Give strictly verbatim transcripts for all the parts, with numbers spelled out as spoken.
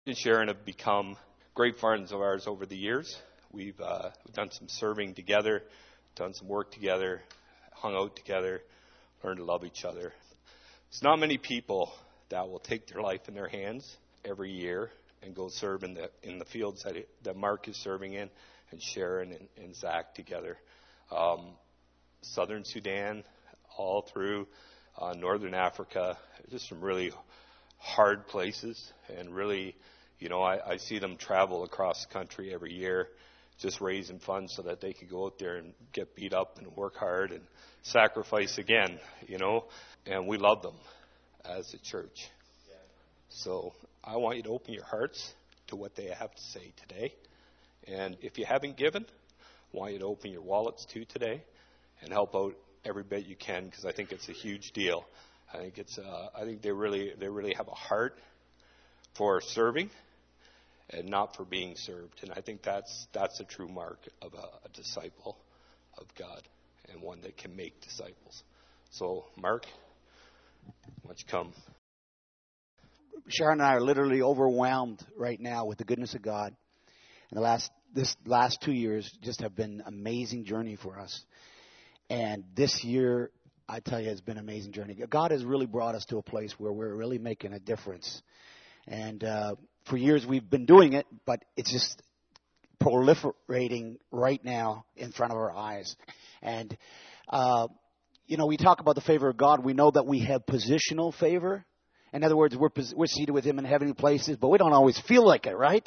and Sharon have become great friends of ours over the years. We've, uh, we've done some serving together, done some work together, hung out together, learned to love each other. There's not many people that will take their life in their hands every year and go serve in the in the fields that, it, that Mark is serving in, and Sharon and, and Zach together. Um, Southern Sudan, all through uh, Northern Africa, just some really hard places, and really, you know, I, I see them travel across the country every year, just raising funds so that they could go out there and get beat up and work hard and sacrifice again, you know, and we love them as a church. Yeah. So I want you to open your hearts to what they have to say today. And if you haven't given, I want you to open your wallets too today and help out every bit you can, because I think it's a huge deal. I think it's uh, I think they really they really have a heart for serving and not for being served. And I think that's that's a true mark of a, a disciple of God, and one that can make disciples. So, Mark, why don't you come? Sharon and I are literally overwhelmed right now with the goodness of God. And the last this last two years just have been an amazing journey for us. And this year, I tell you, it's been an amazing journey. God has really brought us to a place where we're really making a difference. And uh, for years we've been doing it, but it's just proliferating right now in front of our eyes. And, uh, you know, we talk about the favor of God. We know that we have positional favor. In other words, we're, we're seated with Him in heavenly places, but we don't always feel like it, right?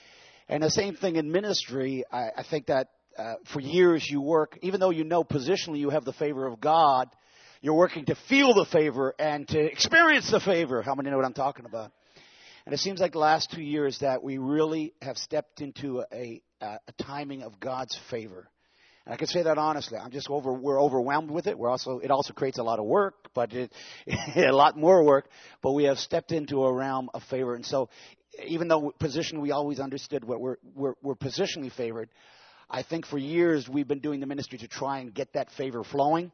And the same thing in ministry. I, I think that uh, for years you work, even though you know positionally you have the favor of God, you're working to feel the favor and to experience the favor. How many know what I'm talking about? And it seems like the last two years that we really have stepped into a, a, a timing of God's favor. And I can say that honestly. I'm just over, we're overwhelmed with it. We're also, it also creates a lot of work, but it, a lot more work, but we have stepped into a realm of favor. And so even though position, we always understood what we're, we're, we're positionally favored. I think for years we've been doing the ministry to try and get that favor flowing.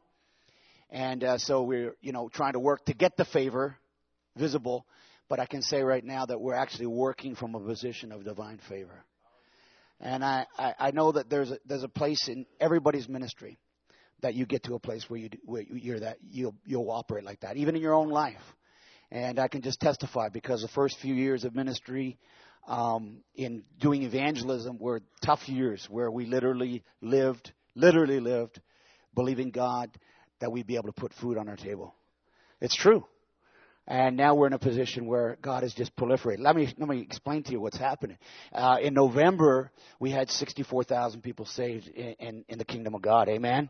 And uh, so we're, you know, trying to work to get the favor visible. But I can say right now that we're actually working from a position of divine favor. And I, I, I know that there's a, there's a place in everybody's ministry that you get to a place where you do, where you're that you'll you'll operate like that, even in your own life. And I can just testify, because the first few years of ministry um, in doing evangelism were tough years where we literally lived, literally lived, believing God that we'd be able to put food on our table. It's true. And now we're in a position where God has just proliferated. Let me let me explain to you what's happening. Uh, in November, we had sixty-four thousand people saved in, in, in the kingdom of God. Amen.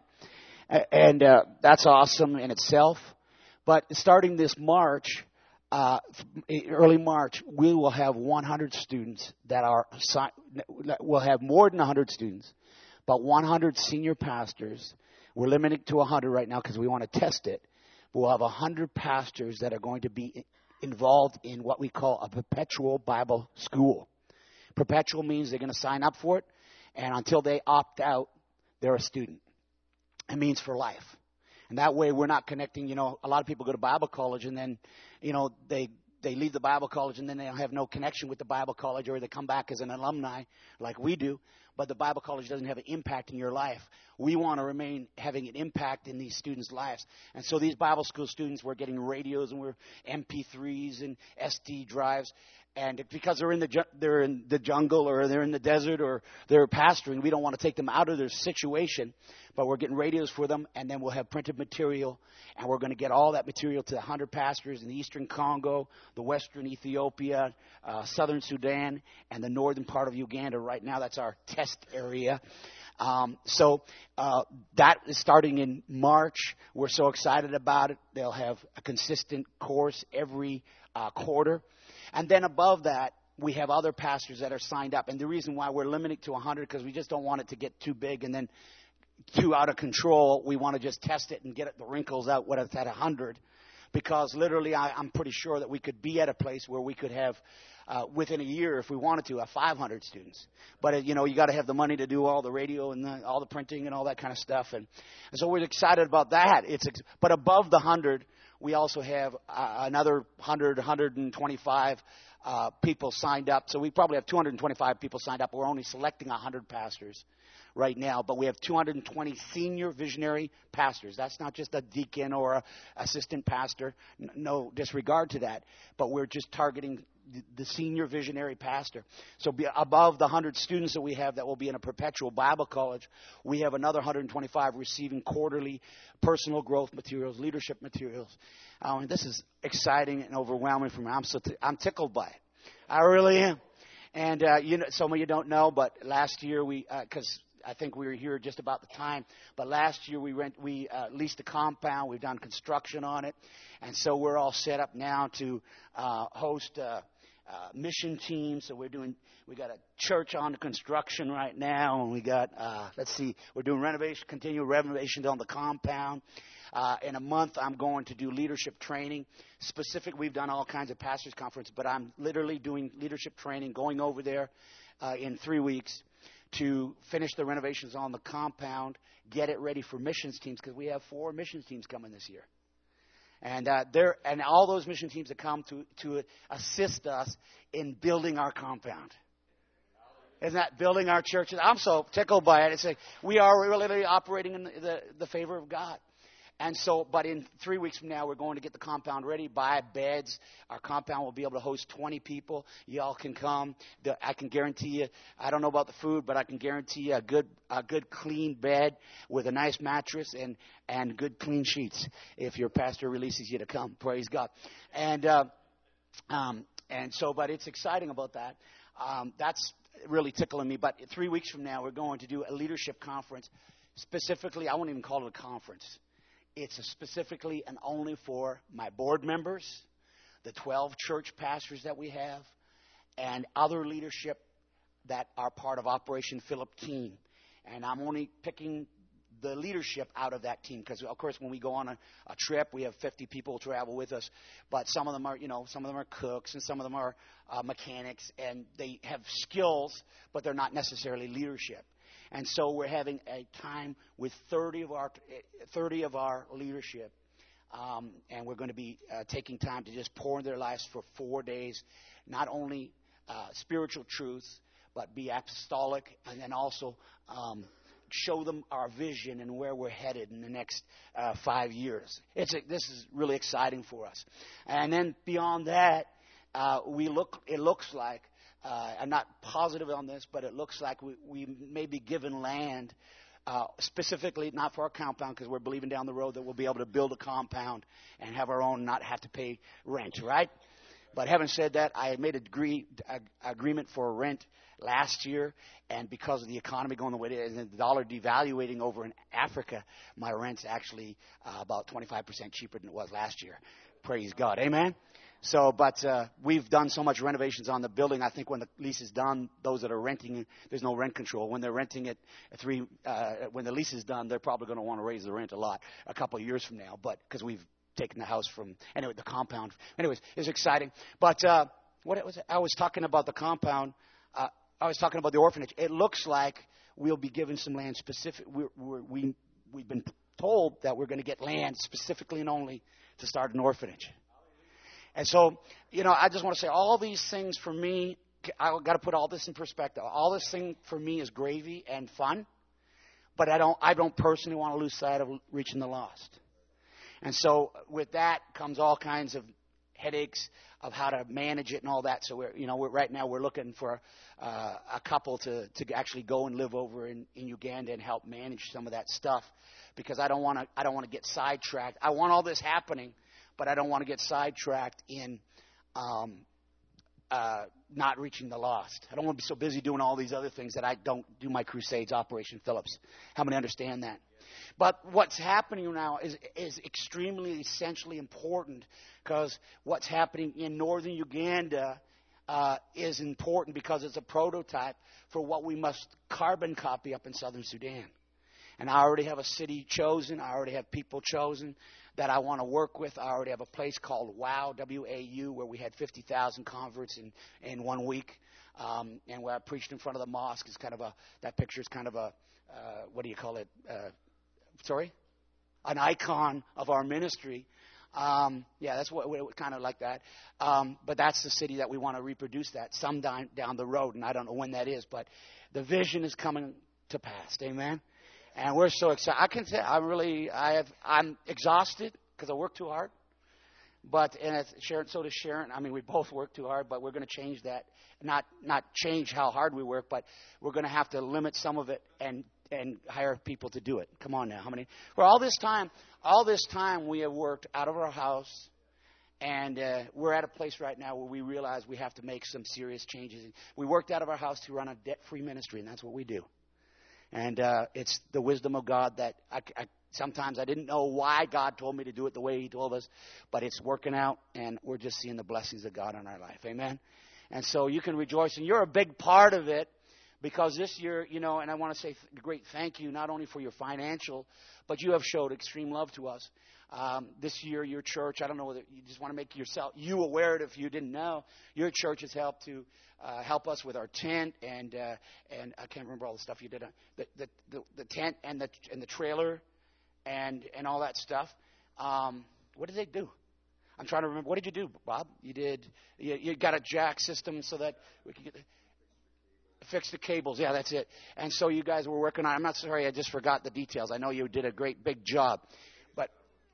And uh, that's awesome in itself. But starting this March, uh, early March, we will have one hundred students that are, we'll have more than one hundred students, but one hundred senior pastors. We're limited to one hundred right now because we want to test it. We'll have one hundred pastors that are going to be involved in what we call a perpetual Bible school. Perpetual means they're going to sign up for it, and until they opt out, they're a student. It means for life. And that way we're not connecting, you know, a lot of people go to Bible college and then, you know, they they leave the Bible college and then they have no connection with the Bible college, or they come back as an alumni like we do, but the Bible college doesn't have an impact in your life. We want to remain having an impact in these students' lives. And so these Bible school students, we're getting radios and we're M P threes and S D drives. And because they're in the ju- they're in the jungle, or they're in the desert, or they're pastoring, we don't want to take them out of their situation. But we're getting radios for them, and then we'll have printed material, and we're going to get all that material to one hundred pastors in the eastern Congo, the western Ethiopia, uh, southern Sudan, and the northern part of Uganda. Right now, that's our test area. Um, so uh, that is starting in March. We're so excited about it. They'll have a consistent course every uh, quarter. And then above that, we have other pastors that are signed up. And the reason why we're limiting to one hundred, because we just don't want it to get too big and then too out of control. We want to just test it and get it, the wrinkles out when it's at one hundred. Because literally, I, I'm pretty sure that we could be at a place where we could have, uh, within a year, if we wanted to, have five hundred students. But, uh, you know, you got to have the money to do all the radio and the, all the printing and all that kind of stuff. And, and so we're excited about that. It's But above the one hundred, we also have uh, another one hundred, one hundred twenty-five uh, people signed up. So we probably have two hundred twenty-five people signed up. We're only selecting one hundred pastors right now, but we have two hundred twenty senior visionary pastors. That's not just a deacon or a assistant pastor. No disregard to that, but we're just targeting the senior visionary pastor. So be above the one hundred students that we have that will be in a perpetual Bible college, we have another one hundred twenty-five receiving quarterly personal growth materials, leadership materials. Um, and this is exciting and overwhelming for me. I'm so t- I'm tickled by it. I really am. And uh, you know, some of you don't know, but last year we, because uh, I think we were here just about the time. But last year we rent, we uh, leased a compound. We've done construction on it, and so we're all set up now to uh, host uh, uh, mission teams. So we're doing. We got a church on the construction right now, and we got. Uh, let's see, we're doing renovation, continual renovations on the compound. Uh, in a month, I'm going to do leadership training. Specific, we've done all kinds of pastors' conference, but I'm literally doing leadership training, going over there uh, in three weeks to finish the renovations on the compound, get it ready for missions teams, because we have four missions teams coming this year. And uh, there, and all those mission teams that come to, to assist us in building our compound. Isn't that building our churches? I'm so tickled by it. It's like we are really operating in the, the, the favor of God. And so, but in three weeks from now, we're going to get the compound ready, buy beds. Our compound will be able to host twenty people. Y'all can come. The, I can guarantee you, I don't know about the food, but I can guarantee you a good, a good clean bed with a nice mattress and, and good clean sheets if your pastor releases you to come. Praise God. And, uh, um, and so, but it's exciting about that. Um, that's really tickling me. But three weeks from now, we're going to do a leadership conference. Specifically, I won't even call it a conference. It's specifically and only for my board members, the twelve church pastors that we have, and other leadership that are part of Operation Philip team. And I'm only picking the leadership out of that team because, of course, when we go on a, a trip, we have fifty people travel with us. But some of them are, you know, some of them are cooks and some of them are uh, mechanics, and they have skills, but they're not necessarily leadership. And so we're having a time with thirty of our thirty of our leadership, um, and we're going to be uh, taking time to just pour in their lives for four days, not only uh, spiritual truths, but be apostolic, and then also um, show them our vision and where we're headed in the next uh, five years. It's a, this is really exciting for us. And then beyond that, uh, we look. It looks like. Uh, I'm not positive on this, but it looks like we, we may be given land, uh, specifically not for our compound, because we're believing down the road that we'll be able to build a compound and have our own, not have to pay rent, right? But having said that, I had made an agree, a, agreement for rent last year, and because of the economy going the way it is and the dollar devaluating over in Africa, my rent's actually uh, about twenty-five percent cheaper than it was last year. Praise God. Amen? So, but uh, we've done so much renovations on the building. I think when the lease is done, those that are renting, there's no rent control. When they're renting it, three, uh, when the lease is done, they're probably going to want to raise the rent a lot a couple of years from now. But because we've taken the house from anyway, the compound. Anyways, it's exciting. But uh, what it was, I was talking about the compound. Uh, I was talking about the orphanage. It looks like we'll be given some land specific. We're, we're, we we've been told that we're going to get land specifically and only to start an orphanage. And so, you know, I just want to say all these things for me, I've got to put all this in perspective. All this thing for me is gravy and fun, but I don't, I don't personally want to lose sight of reaching the lost. And so with that comes all kinds of headaches of how to manage it and all that. So we're, you know, we're, right now we're looking for uh, a couple to, to actually go and live over in, in Uganda and help manage some of that stuff, because I don't want to, I don't want to get sidetracked. I want all this happening, but I don't want to get sidetracked in um, uh, not reaching the lost. I don't want to be so busy doing all these other things that I don't do my crusades, Operation Phillips. How many understand that? But what's happening now is, is extremely, essentially important, because what's happening in northern Uganda uh, is important because it's a prototype for what we must carbon copy up in southern Sudan. And I already have a city chosen. I already have people chosen that I want to work with. I already have a place called WOW, W A U, where we had fifty thousand converts in, in one week. Um, and where I preached in front of the mosque is kind of a, that picture is kind of a, uh, what do you call it? Uh, sorry? An icon of our ministry. Um, yeah, that's what, what kind of like that. Um, but that's the city that we want to reproduce that some down, down the road, and I don't know when that is. But the vision is coming to pass. Amen. And we're so excited. I can say I'm really I have I'm exhausted because I work too hard. But and it's Sharon, so does Sharon. I mean, we both work too hard, but we're going to change that. Not not change how hard we work, but we're going to have to limit some of it and and hire people to do it. Come on now, how many? For all this time, all this time we have worked out of our house, and uh, we're at a place right now where we realize we have to make some serious changes. We worked out of our house to run a debt-free ministry, and that's what we do. And uh, it's the wisdom of God that I, I, sometimes I didn't know why God told me to do it the way He told us, but it's working out, and we're just seeing the blessings of God in our life. Amen? And so you can rejoice, and you're a big part of it, because this year, you know, and I want to say th- great thank you, not only for your financial, but you have showed extreme love to us. Um, this year, your church, I don't know whether you just want to make yourself, you aware of it if you didn't know, your church has helped to uh, help us with our tent, and uh, and I can't remember all the stuff you did, on, the, the, the, the tent and the and the trailer and, and all that stuff. Um, what did they do? I'm trying to remember. What did you do, Bob? You did, you, you got a jack system so that we could get the, fix the cables. Yeah, that's it. And so you guys were working on it. I'm not sorry, I just forgot the details. I know you did a great big job. But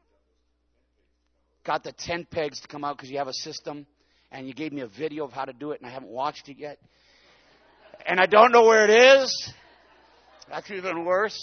got the tent pegs to come out because you have a system. And you gave me a video of how to do it, and I haven't watched it yet. And I don't know where it is. That's even worse.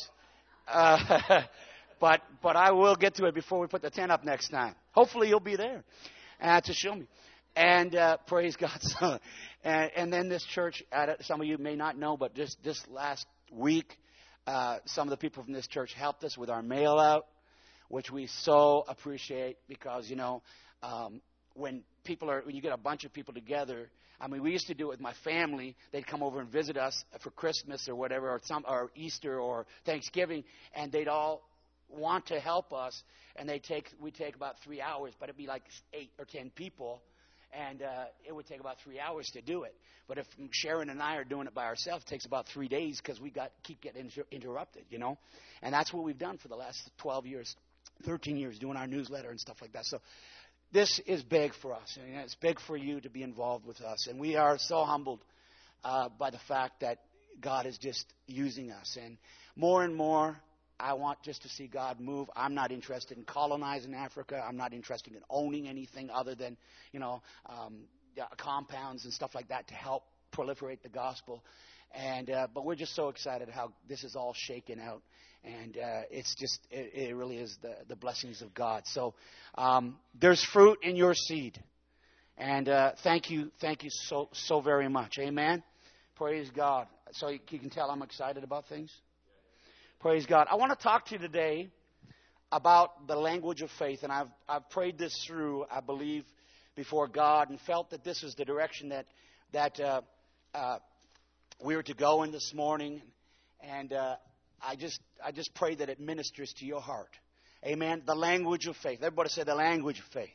Uh, but but I will get to it before we put the tent up next time. Hopefully you'll be there uh, to show me. And uh, praise God. So, and, and then this church, some of you may not know, but just this last week, uh, some of the people from this church helped us with our mail out, which we so appreciate because, you know, um, when people are, when you get a bunch of people together, I mean, we used to do it with my family. They'd come over and visit us for Christmas or whatever, or some, or Easter or Thanksgiving, and they'd all want to help us, and they take, we take about three hours, but it'd be like eight or ten people. And uh, it would take about three hours to do it. But if Sharon and I are doing it by ourselves, it takes about three days because we got keep getting inter- interrupted, you know. And that's what we've done for the last twelve years, thirteen years, doing our newsletter and stuff like that. So this is big for us. And it's big for you to be involved with us. And we are so humbled uh, by the fact that God is just using us. And more and more, I want just to see God move. I'm not interested in colonizing Africa. I'm not interested in owning anything other than, you know, um, compounds and stuff like that to help proliferate the gospel. And uh, but we're just so excited how this is all shaken out. And uh, it's just, it, it really is the, the blessings of God. So um, there's fruit in your seed. And uh, thank you, thank you so, so very much. Amen. Praise God. So you, you can tell I'm excited about things. Praise God. I want to talk to you today about the language of faith. And I've I've prayed this through, I believe, before God and felt that this is the direction that that uh, uh, we were to go in this morning. And uh, I just I just pray that it ministers to your heart. Amen. The language of faith. Everybody say the language of faith.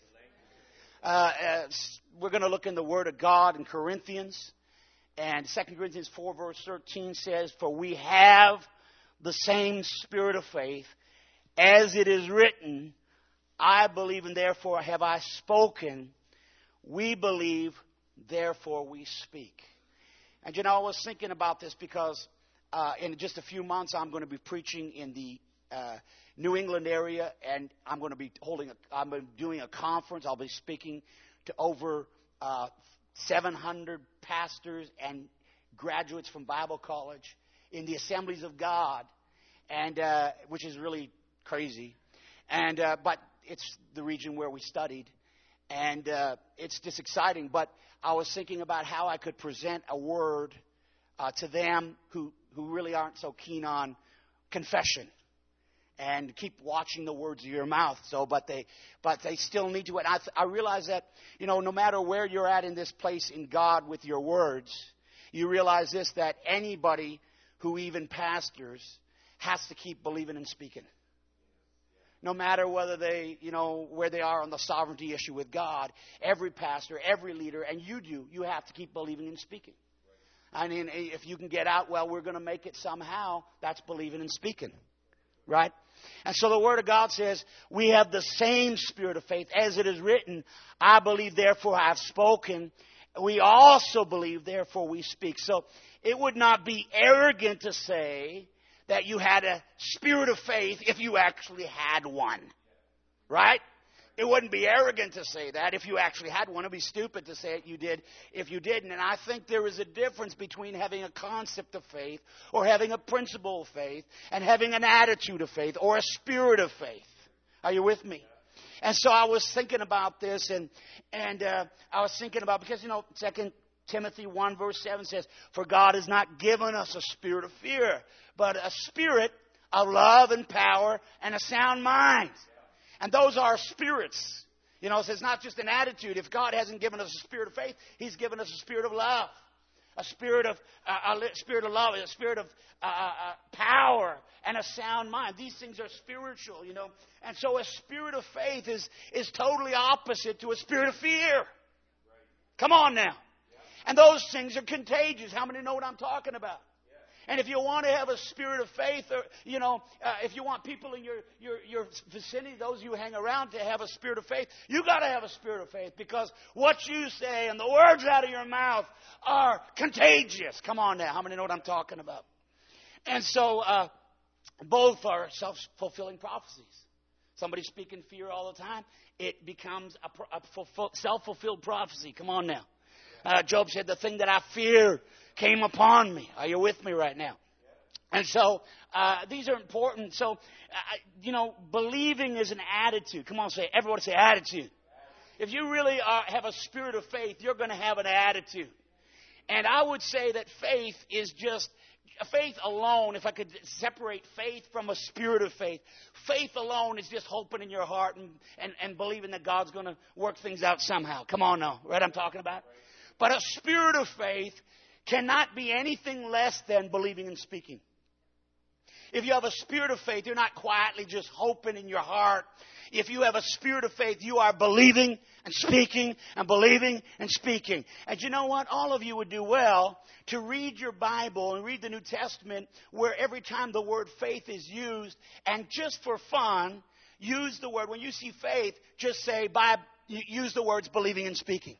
Uh, we're going to look in the Word of God in Corinthians. And Second Corinthians four verse thirteen says, "For we have the same spirit of faith, as it is written, I believe and therefore have I spoken. We believe, therefore we speak." And you know, I was thinking about this because uh, in just a few months I'm going to be preaching in the uh, New England area, and I'm going to be holding, a, I'm doing a conference. I'll be speaking to over uh, seven hundred pastors and graduates from Bible college in the Assemblies of God, and uh, which is really crazy. And uh, but it's the region where we studied, and uh, it's just exciting. But I was thinking about how I could present a word uh, to them who who really aren't so keen on confession, and keep watching the words of your mouth. So, but they but they still need to. And I, I realize that, you know, no matter where you're at in this place in God with your words, you realize this, that anybody who even pastors has to keep believing and speaking. No matter whether they, you know, where they are on the sovereignty issue with God, every pastor, every leader, and you do, you have to keep believing and speaking. I mean, if you can get out, well, we're going to make it somehow, that's believing and speaking. Right? And so the Word of God says, we have the same spirit of faith. As it is written, I believe, therefore I have spoken. We also believe, therefore we speak. So it would not be arrogant to say that you had a spirit of faith if you actually had one. Right? It wouldn't be arrogant to say that if you actually had one. It would be stupid to say it you did if you didn't. And I think there is a difference between having a concept of faith or having a principle of faith and having an attitude of faith or a spirit of faith. Are you with me? And so I was thinking about this, and and uh, I was thinking about, because, you know, Second Timothy one verse seven says, for God has not given us a spirit of fear, but a spirit of love and power and a sound mind. And those are spirits. You know, so it's not just an attitude. If God hasn't given us a spirit of faith, He's given us a spirit of love, a spirit of uh, a spirit of love, a spirit of uh, uh, power, and a sound mind. These things are spiritual, you know. And so a spirit of faith is is totally opposite to a spirit of fear. Come on now. And those things are contagious. How many know what I'm talking about? And if you want to have a spirit of faith, or, you know, uh, if you want people in your, your, your vicinity, those you hang around, to have a spirit of faith, you got to have a spirit of faith, because what you say and the words out of your mouth are contagious. Come on now. How many know what I'm talking about? And so uh, both are self-fulfilling prophecies. Somebody speaking fear all the time, it becomes a, a self-fulfilled prophecy. Come on now. Uh, Job said, the thing that I fear came upon me. Are you with me right now? And so uh, these are important. So, uh, you know, believing is an attitude. Come on, say, everyone say attitude. If you really are, have a spirit of faith, you're going to have an attitude. And I would say that faith is just, faith alone, if I could separate faith from a spirit of faith, faith alone is just hoping in your heart and, and, and believing that God's going to work things out somehow. Come on now, right? I'm talking about. But a spirit of faith cannot be anything less than believing and speaking. If you have a spirit of faith, you're not quietly just hoping in your heart. If you have a spirit of faith, you are believing and speaking and believing and speaking. And you know what? All of you would do well to read your Bible and read the New Testament, where every time the word faith is used, and just for fun, use the word. When you see faith, just say, by, use the words believing and speaking.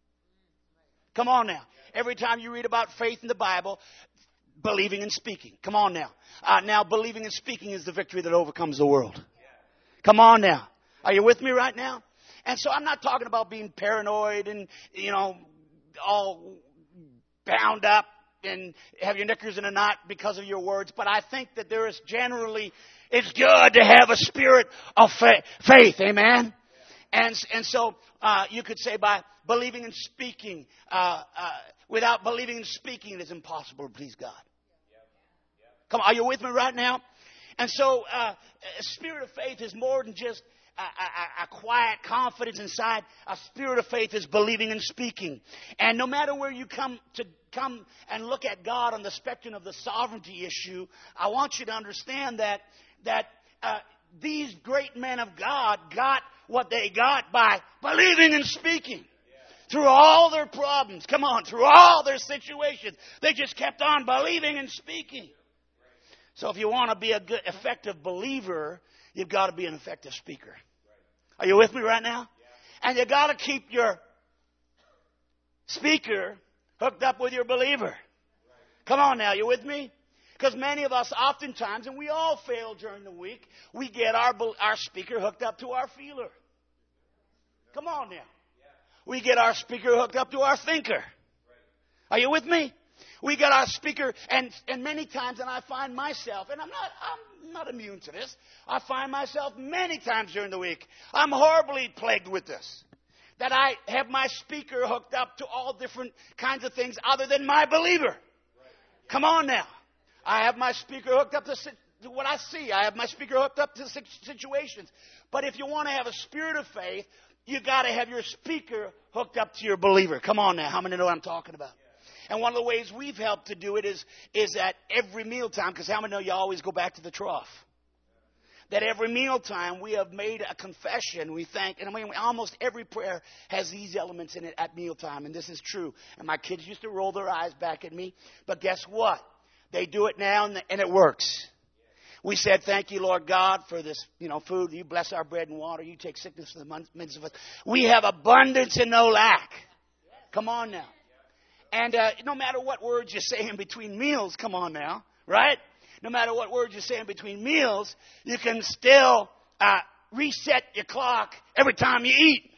Come on now. Every time you read about faith in the Bible, believing and speaking. Come on now. Uh, now, believing and speaking is the victory that overcomes the world. Come on now. Are you with me right now? And so I'm not talking about being paranoid and, you know, all bound up and have your knickers in a knot because of your words. But I think that there is generally, it's good to have a spirit of fa- faith. Amen? And, and so uh, you could say by believing and speaking, uh, uh, without believing and speaking, it is impossible to please God. Come on, are you with me right now? And so uh, a spirit of faith is more than just a, a, a quiet confidence inside. A spirit of faith is believing and speaking. And no matter where you come to come and look at God on the spectrum of the sovereignty issue, I want you to understand that that uh, these great men of God got what they got by believing and speaking. Through all their problems, come on, through all their situations, they just kept on believing and speaking. So if you want to be a good, effective believer, you've got to be an effective speaker. Are you with me right now? And you've got to keep your speaker hooked up with your believer. Come on now, you with me? Because many of us oftentimes, and we all fail during the week, we get our, our speaker hooked up to our feeler. Come on now. We get our speaker hooked up to our thinker. Are you with me? We got our speaker, and, and many times, and I find myself, and I'm not, I'm not immune to this, I find myself many times during the week, I'm horribly plagued with this, that I have my speaker hooked up to all different kinds of things other than my believer. Come on now. I have my speaker hooked up to what I see. I have my speaker hooked up to situations. But if you want to have a spirit of faith, you got to have your speaker hooked up to your believer. Come on now. How many know what I'm talking about? And one of the ways we've helped to do it is, is at every mealtime, because how many know you always go back to the trough? That every mealtime we have made a confession. We thank, and I mean, almost every prayer has these elements in it at mealtime, and this is true. And my kids used to roll their eyes back at me, but guess what? They do it now, and, and it works. We said, thank you, Lord God, for this, you know, food. You bless our bread and water. You take sickness from the midst of us. We have abundance and no lack. Come on now. And uh, no matter what words you say in between meals, come on now, right? No matter what words you say in between meals, you can still uh, reset your clock every time you eat.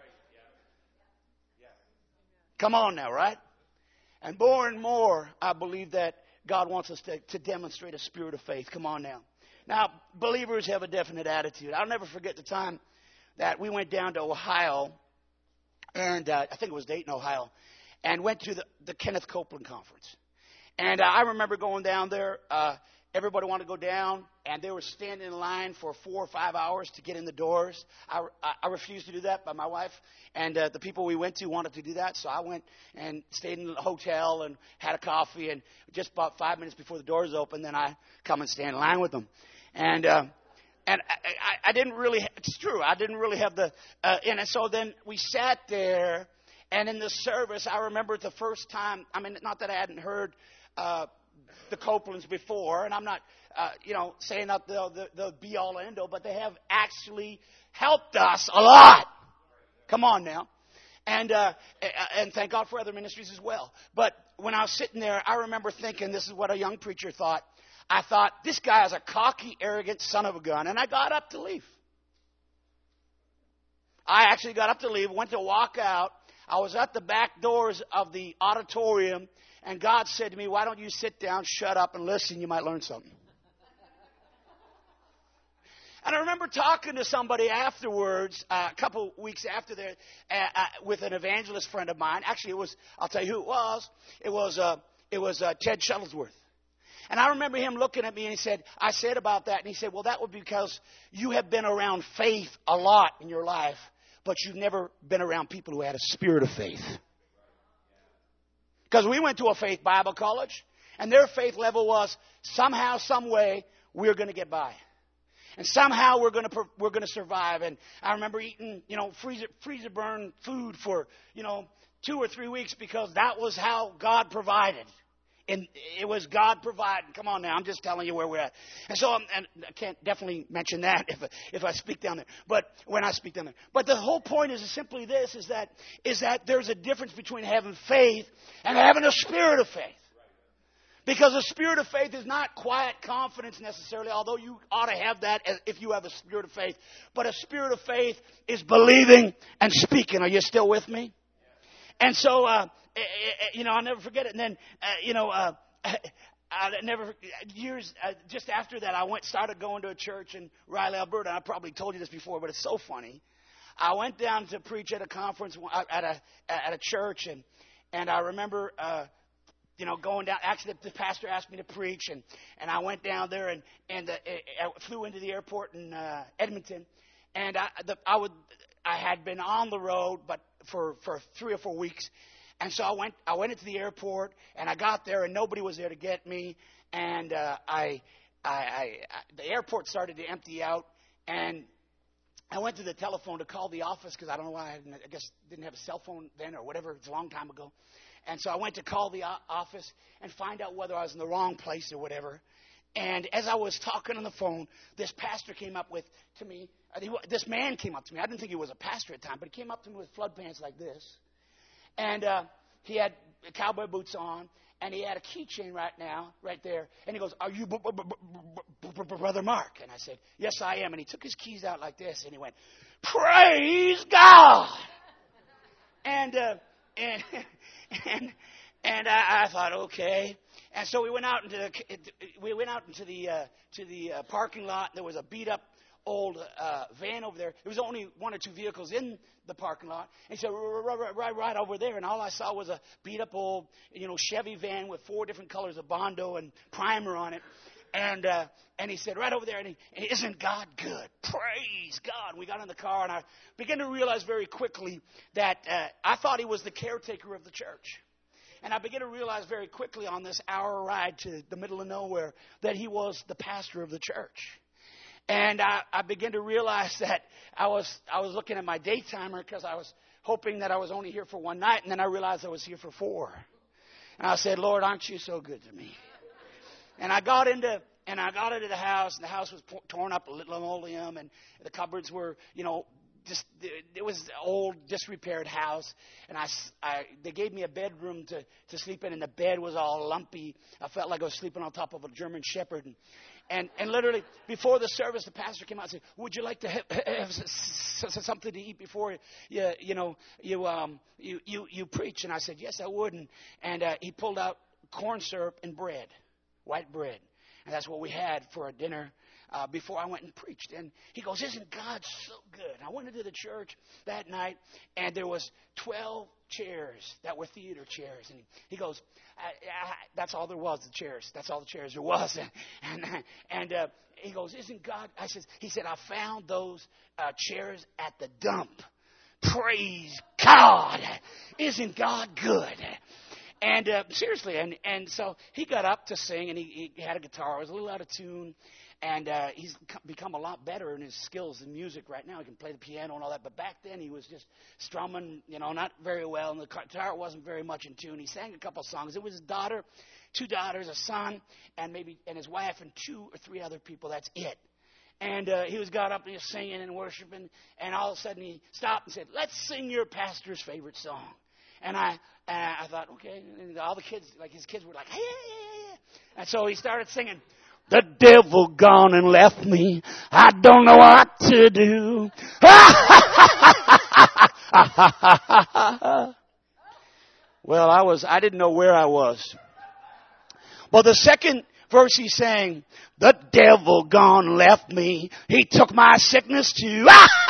Come on now, right? And more and more, I believe that God wants us to, to demonstrate a spirit of faith. Come on now. Now, believers have a definite attitude. I'll never forget the time that we went down to Ohio, and uh, I think it was Dayton, Ohio, and went to the, the Kenneth Copeland conference. And uh, I remember going down there. Uh, everybody wanted to go down, and they were standing in line for four or five hours to get in the doors. I, I, I refused to do that, but my wife and uh, the people we went to wanted to do that. So I went and stayed in the hotel and had a coffee. And just about five minutes before the doors opened, then I come and stand in line with them. And uh, and I, I, I didn't really, it's true, I didn't really have the, uh, and so then we sat there. And in the service, I remember the first time, I mean, not that I hadn't heard uh, the Copelands before, and I'm not, uh, you know, saying that the, the, the be-all end-all, but they have actually helped us a lot. Come on now. And uh, and thank God for other ministries as well. But when I was sitting there, I remember thinking, this is what a young preacher thought. I thought, this guy is a cocky, arrogant son of a gun. And I got up to leave. I actually got up to leave, went to walk out. I was at the back doors of the auditorium, and God said to me, why don't you sit down, shut up, and listen? You might learn something. And I remember talking to somebody afterwards, uh, a couple weeks after that, uh, uh, with an evangelist friend of mine. Actually, it was, I'll tell you who it was. It was, uh, it was uh, Ted Shuttlesworth. And I remember him looking at me, and he said, I said about that, and he said, well, that would be because you have been around faith a lot in your life, but you've never been around people who had a spirit of faith. Because we went to a faith Bible college, and their faith level was somehow, some way, we're going to get by. And somehow we're going to we're going to survive. And I remember eating, you know, freezer freezer burn food for, you know, two or three weeks because that was how God provided. And it was God providing. Come on now, I'm just telling you where we're at. And so, um, and I can't definitely mention that if if I speak down there. But when I speak down there, but the whole point is simply this: is that is that there's a difference between having faith and having a spirit of faith. Because a spirit of faith is not quiet confidence necessarily, although you ought to have that if you have a spirit of faith. But a spirit of faith is believing and speaking. Are you still with me? And so, uh, you know, I'll never forget it. And then, uh, you know, uh, I never years uh, just after that, I went started going to a church in Riley, Alberta. I probably told you this before, but it's so funny. I went down to preach at a conference at a at a church, and and I remember. Uh, You know, going down. Actually, the pastor asked me to preach, and, and I went down there and and uh, I flew into the airport in uh, Edmonton, and I the, I would I had been on the road, but for, for three or four weeks, and so I went I went into the airport, and I got there, and nobody was there to get me, and uh, I, I I the airport started to empty out, and I went to the telephone to call the office because I don't know why I, hadn't, I guess didn't have a cell phone then or whatever. It's a long time ago. And so I went to call the office and find out whether I was in the wrong place or whatever. And as I was talking on the phone, this pastor came up with to me. This man came up to me. I didn't think he was a pastor at the time, but he came up to me with flood pants like this. And uh, he had cowboy boots on, and he had a keychain right now, right there. And he goes, "Are you b- b- b- b- Brother Mark?" And I said, "Yes, I am." And he took his keys out like this, and he went, "Praise God!" And uh, and. And and I, I thought, okay. And so we went out into the we went out into the uh, to the uh, parking lot. There was a beat up old uh, van over there. There was only one or two vehicles in the parking lot. And so right, right, right over there, and all I saw was a beat up old, you know, Chevy van with four different colors of Bondo and primer on it. And uh, and he said, right over there, and, he, and isn't God good? Praise God. We got in the car, and I began to realize very quickly that uh, I thought he was the caretaker of the church. And I began to realize very quickly on this hour ride to the middle of nowhere that he was the pastor of the church. And I, I began to realize that I was I was looking at my day timer because I was hoping that I was only here for one night, and then I realized I was here for four. And I said, Lord, aren't you so good to me? And I got into And I got into the house, and the house was torn up, linoleum, and the cupboards were, you know, just, it was an old, disrepaired house. And I, I, they gave me a bedroom to, to sleep in, and the bed was all lumpy. I felt like I was sleeping on top of a German Shepherd. And, and, and literally, before the service, the pastor came out and said, would you like to have, have something to eat before you, you know, you, um, you, you, you preach? And I said, yes, I would. And, and uh, he pulled out corn syrup and bread, white bread. And that's what we had for a dinner uh, before I went and preached. And he goes, isn't God so good? And I went into the church that night, and there was twelve chairs that were theater chairs. And he goes, I, I, that's all there was, the chairs. That's all the chairs there was. And, and, and uh, he goes, isn't God? I said, he said, I found those uh, chairs at the dump. Praise God. Isn't God good? And uh, seriously, and, and so he got up to sing, and he, he had a guitar. It was a little out of tune, and uh, he's become a lot better in his skills in music right now. He can play the piano and all that, but back then he was just strumming, you know, not very well, and the guitar wasn't very much in tune. He sang a couple songs. It was his daughter, two daughters, a son, and maybe and his wife and two or three other people. That's it. And uh, he was got up and he was singing and worshiping, and all of a sudden he stopped and said, let's sing your pastor's favorite song. And I uh, I thought, okay. And all the kids, like his kids were like, hey, yeah, yeah, yeah. And so he started singing, the devil gone and left me. I don't know what to do. Well, I was, I didn't know where I was. Well, the second verse he sang, the devil gone and left me. He took my sickness too.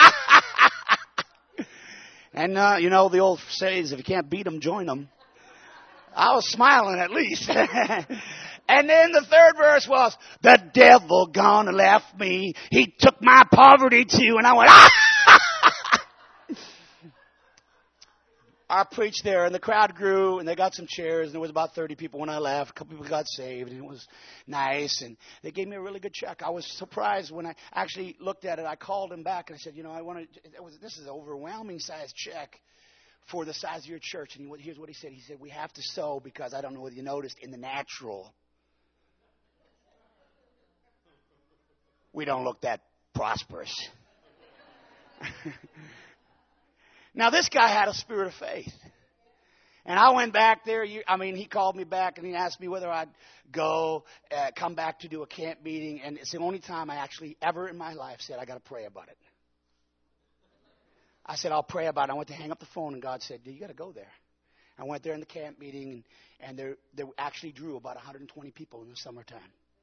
And, uh, you know, the old saying, if you can't beat them, join them. I was smiling at least. And then the third verse was, the devil gone and left me. He took my poverty too. And I went, ah! I preached there, and the crowd grew, and they got some chairs, and there was about thirty people when I left. A couple people got saved, and it was nice, and they gave me a really good check. I was surprised when I actually looked at it. I called him back, and I said, you know, I want to, it was, this is an overwhelming size check for the size of your church. And he, here's what he said. He said, we have to sow because, I don't know whether you noticed, in the natural, we don't look that prosperous. Now, this guy had a spirit of faith. And I went back there. I mean, he called me back and he asked me whether I'd go, uh, come back to do a camp meeting. And it's the only time I actually ever in my life said, I got to pray about it. I said, I'll pray about it. I went to hang up the phone, and God said, you got to go there. I went there in the camp meeting, and, and there, there actually drew about one hundred twenty people in the summertime.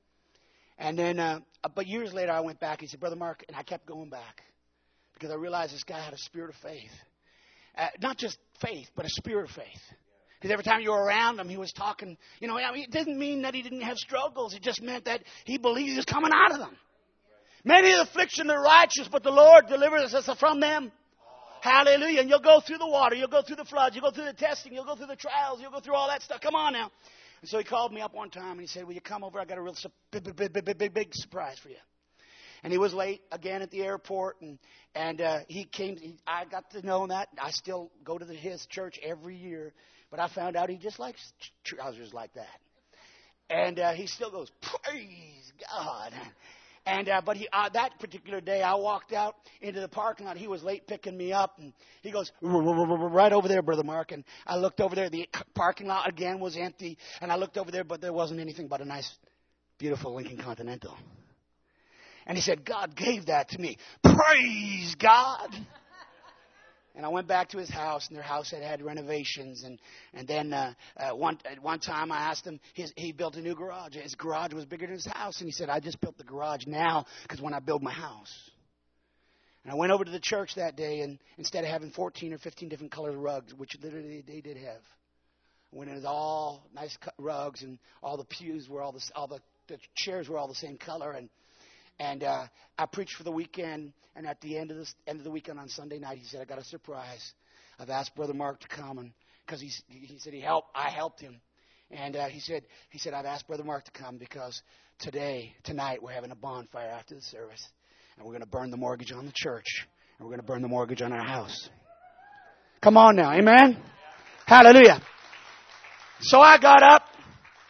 And then, uh, but years later, I went back. He said, Brother Mark, and I kept going back because I realized this guy had a spirit of faith. Uh, not just faith, but a spirit of faith. Because every time you were around him, he was talking. You know, I mean, it didn't mean that he didn't have struggles. It just meant that he believed he was coming out of them. Many of the affliction are righteous, but the Lord delivers us from them. Hallelujah. And you'll go through the water. You'll go through the floods. You'll go through the testing. You'll go through the trials. You'll go through all that stuff. Come on now. And so he called me up one time, and he said, will you come over? I got a real big, big, big, big, big, big surprise for you. And he was late again at the airport, and and uh, he came. He, I got to know that. I still go to the, his church every year, but I found out he just likes trousers like that. And uh, he still goes, praise God. And uh, but he uh, that particular day, I walked out into the parking lot. He was late picking me up, and he goes, right over there, Brother Mark. And I looked over there. The parking lot again was empty, and I looked over there, but there wasn't anything but a nice, beautiful Lincoln Continental. And he said, God gave that to me. Praise God. And I went back to his house, and their house had had renovations. And, and then uh, uh, one, at one time I asked him, his, he built a new garage. His garage was bigger than his house. And he said, I just built the garage now because when I build my house. And I went over to the church that day, and instead of having fourteen or fifteen different colored rugs, which literally they did have, I went in with all nice rugs, and all the pews were all the, all the, the chairs were all the same color. And And uh, I preached for the weekend, and at the end of the end of the weekend on Sunday night, he said, "I got a surprise. I've asked Brother Mark to come, and because he he said he helped, I helped him, and uh, he said he said I've asked Brother Mark to come because today tonight we're having a bonfire after the service, and we're going to burn the mortgage on the church, and we're going to burn the mortgage on our house. Come on now, amen, hallelujah." So I got up.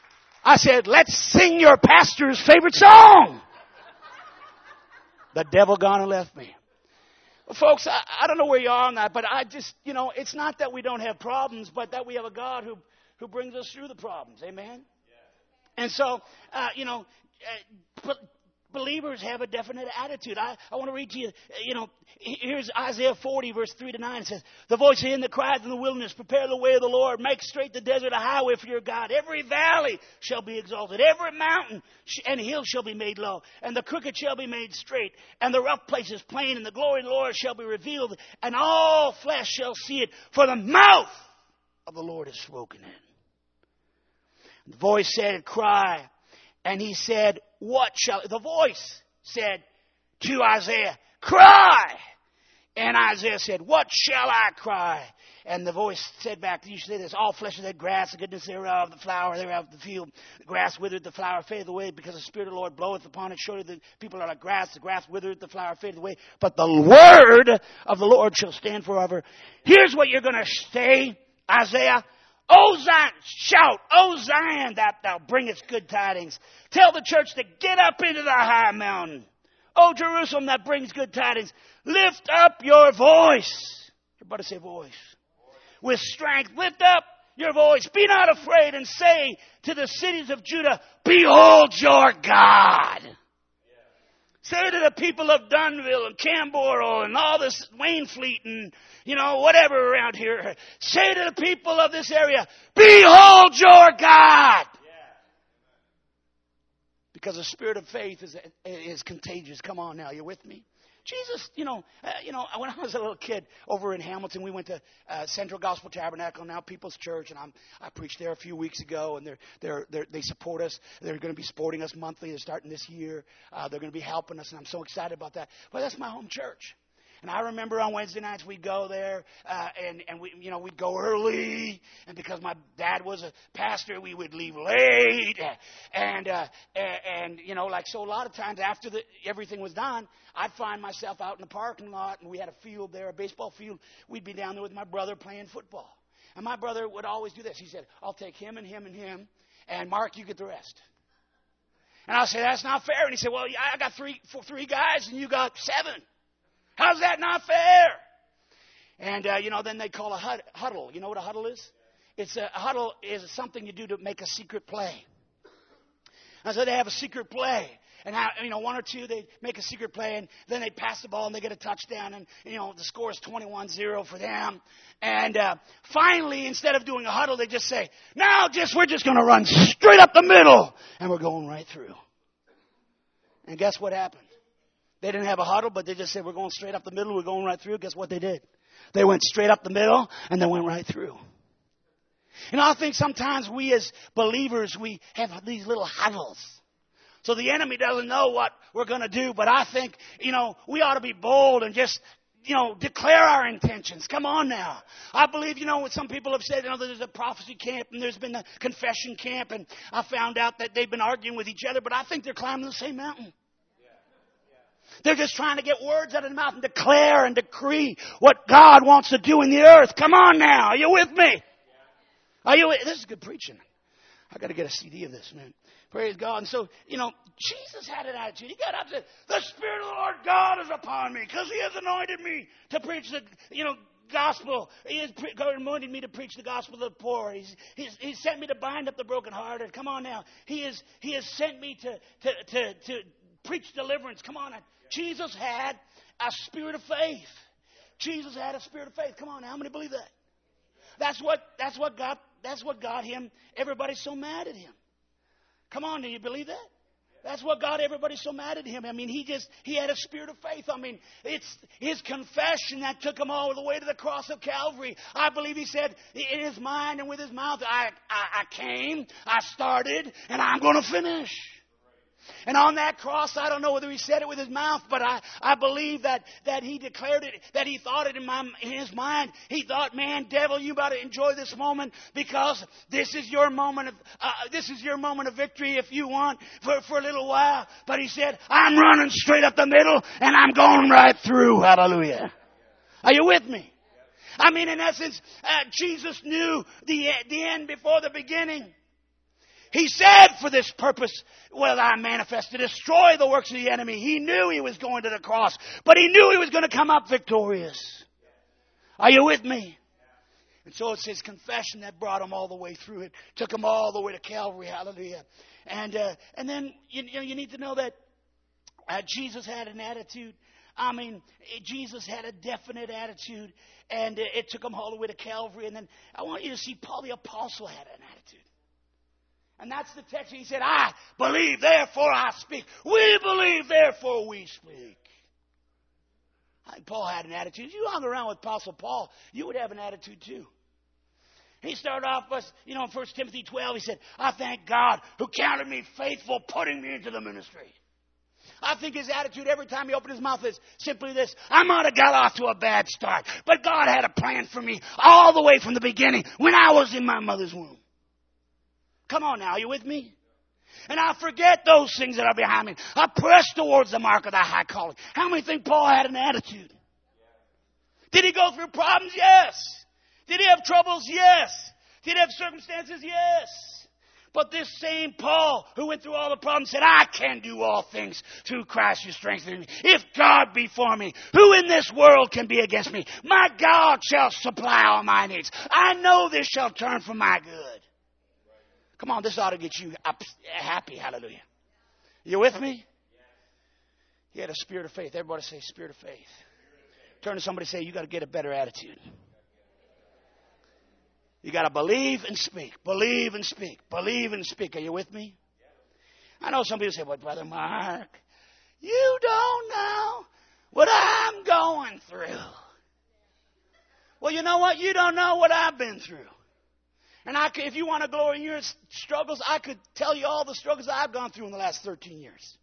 I said, let's sing your pastor's favorite song. The devil gone and left me. Well, folks, I, I don't know where you are on that, but I just, you know, it's not that we don't have problems, but that we have a God who, who brings us through the problems. Amen? Yeah. And so, uh, you know, uh, believers have a definite attitude. I, I want to read to you, you know, here's Isaiah forty, verse three to nine. It says, the voice of him that crieth in the wilderness, prepare the way of the Lord, make straight the desert a highway for your God. Every valley shall be exalted, every mountain and hill shall be made low, and the crooked shall be made straight, and the rough places plain, and the glory of the Lord shall be revealed, and all flesh shall see it, for the mouth of the Lord has spoken it. The voice said, cry. And he said, what shall... The voice said to Isaiah, cry. And Isaiah said, what shall I cry? And the voice said back, you say this, all flesh is like grass, the goodness thereof, the flower thereof, the field. The grass withered, the flower fadeth away, because the Spirit of the Lord bloweth upon it. Surely the people are like grass, the grass withered, the flower fadeth away. But the word of the Lord shall stand forever. Here's what you're going to say, Isaiah. O Zion, shout, O Zion, that thou bringest good tidings. Tell the church to get up into the high mountain. O Jerusalem, that brings good tidings. Lift up your voice. Everybody say voice. With strength, lift up your voice. Be not afraid, and say to the cities of Judah, behold your God. Say to the people of Dunville and Camboro and all this Waynfleet and, you know, whatever around here. Say to the people of this area, behold your God. Because the spirit of faith is, is contagious. Come on now, you with me? Jesus, you know, uh, you know, when I was a little kid over in Hamilton, we went to uh, Central Gospel Tabernacle, now People's Church, and I'm, I preached there a few weeks ago, and they're, they're, they're, they support us. They're going to be supporting us monthly. They're starting this year. Uh, they're going to be helping us, and I'm so excited about that. But that's my home church. And I remember on Wednesday nights we'd go there, uh, and and we, you know, we'd go early, and because my dad was a pastor, we would leave late, and uh, and you know, like so, a lot of times after the, everything was done, I'd find myself out in the parking lot, and we had a field there, a baseball field. We'd be down there with my brother playing football, and my brother would always do this. He said, "I'll take him and him and him, and Mark, you get the rest." And I'll say, "That's not fair." And he said, "Well, I got three, four, three guys, and you got seven. How's that not fair?" And, uh, you know, then they call a hud- huddle. You know what a huddle is? It's a, a huddle is something you do to make a secret play. And so they have a secret play. And, how, you know, one or two, they make a secret play, and then they pass the ball, and they get a touchdown. And, you know, the score is twenty-one zero for them. And uh, finally, instead of doing a huddle, they just say, now just we're just going to run straight up the middle. And we're going right through. And guess what happened? They didn't have a huddle, but they just said, we're going straight up the middle, we're going right through. Guess what they did? They went straight up the middle, and they went right through. And I think sometimes we as believers, we have these little huddles. So the enemy doesn't know what we're going to do, but I think, you know, we ought to be bold and just, you know, declare our intentions. Come on now. I believe, you know, what some people have said, you know, there's a prophecy camp and there's been a confession camp, and I found out that they've been arguing with each other, but I think they're climbing the same mountain. They're just trying to get words out of the mouth and declare and decree what God wants to do in the earth. Come on now. Are you with me? Are you with? This is good preaching. I got to get a C D of this, man. Praise God. And so, you know, Jesus had an attitude. He got up and said, the Spirit of the Lord God is upon me, because He has anointed me to preach the, you know, gospel. He has pre- God anointed me to preach the gospel to the poor. He's, he's, he's sent me to bind up the brokenhearted. Come on now. He is, he has sent me to, to, to, to preach deliverance. Come on now. Jesus had a spirit of faith. Jesus had a spirit of faith. Come on, how many believe that? That's what that's what got that's what got him. Everybody's so mad at him. Come on, do you believe that? That's what got everybody so mad at him. I mean, he just he had a spirit of faith. I mean, it's his confession that took him all the way to the cross of Calvary. I believe he said in his mind and with his mouth, I I, I came, I started, and I'm going to finish. And on that cross, I don't know whether he said it with his mouth, but I, I believe that, that he declared it, that he thought it in, my, in his mind. He thought, man, devil, you better enjoy this moment, because this is your moment of, uh, this is your moment of victory if you want for, for a little while. But he said, I'm running straight up the middle and I'm going right through. Hallelujah. Are you with me? I mean, in essence, uh, Jesus knew the, the end before the beginning. He said, for this purpose will I manifest, to destroy the works of the enemy. He knew he was going to the cross, but he knew he was going to come up victorious. Are you with me? And so it's his confession that brought him all the way through it. Took him all the way to Calvary. Hallelujah. And uh, and then you, you know you need to know that uh, Jesus had an attitude. I mean, Jesus had a definite attitude, and it took him all the way to Calvary. And then I want you to see Paul the Apostle had an attitude. And that's the text. He said, I believe, therefore I speak. We believe, therefore we speak. I think Paul had an attitude. If you hung around with Apostle Paul, you would have an attitude too. He started off, you know, in First Timothy twelve, he said, I thank God who counted me faithful, putting me into the ministry. I think his attitude every time he opened his mouth is simply this: I might have got off to a bad start, but God had a plan for me all the way from the beginning when I was in my mother's womb. Come on now, are you with me? And I forget those things that are behind me. I press towards the mark of the high calling. How many think Paul had an attitude? Did he go through problems? Yes. Did he have troubles? Yes. Did he have circumstances? Yes. But this same Paul, who went through all the problems, said, I can do all things through Christ who strengthens me. If God be for me, who in this world can be against me? My God shall supply all my needs. I know this shall turn for my good. Come on, this ought to get you up, happy. Hallelujah. You with me? He had a spirit of faith. Everybody say spirit of faith. Turn to somebody and say, you got to get a better attitude. You got to believe and speak. Believe and speak. Believe and speak. Are you with me? I know some people say, well, Brother Mark, you don't know what I'm going through. Well, you know what? You don't know what I've been through. And I could, if you want to glory in your struggles, I could tell you all the struggles I've gone through in the last thirteen years.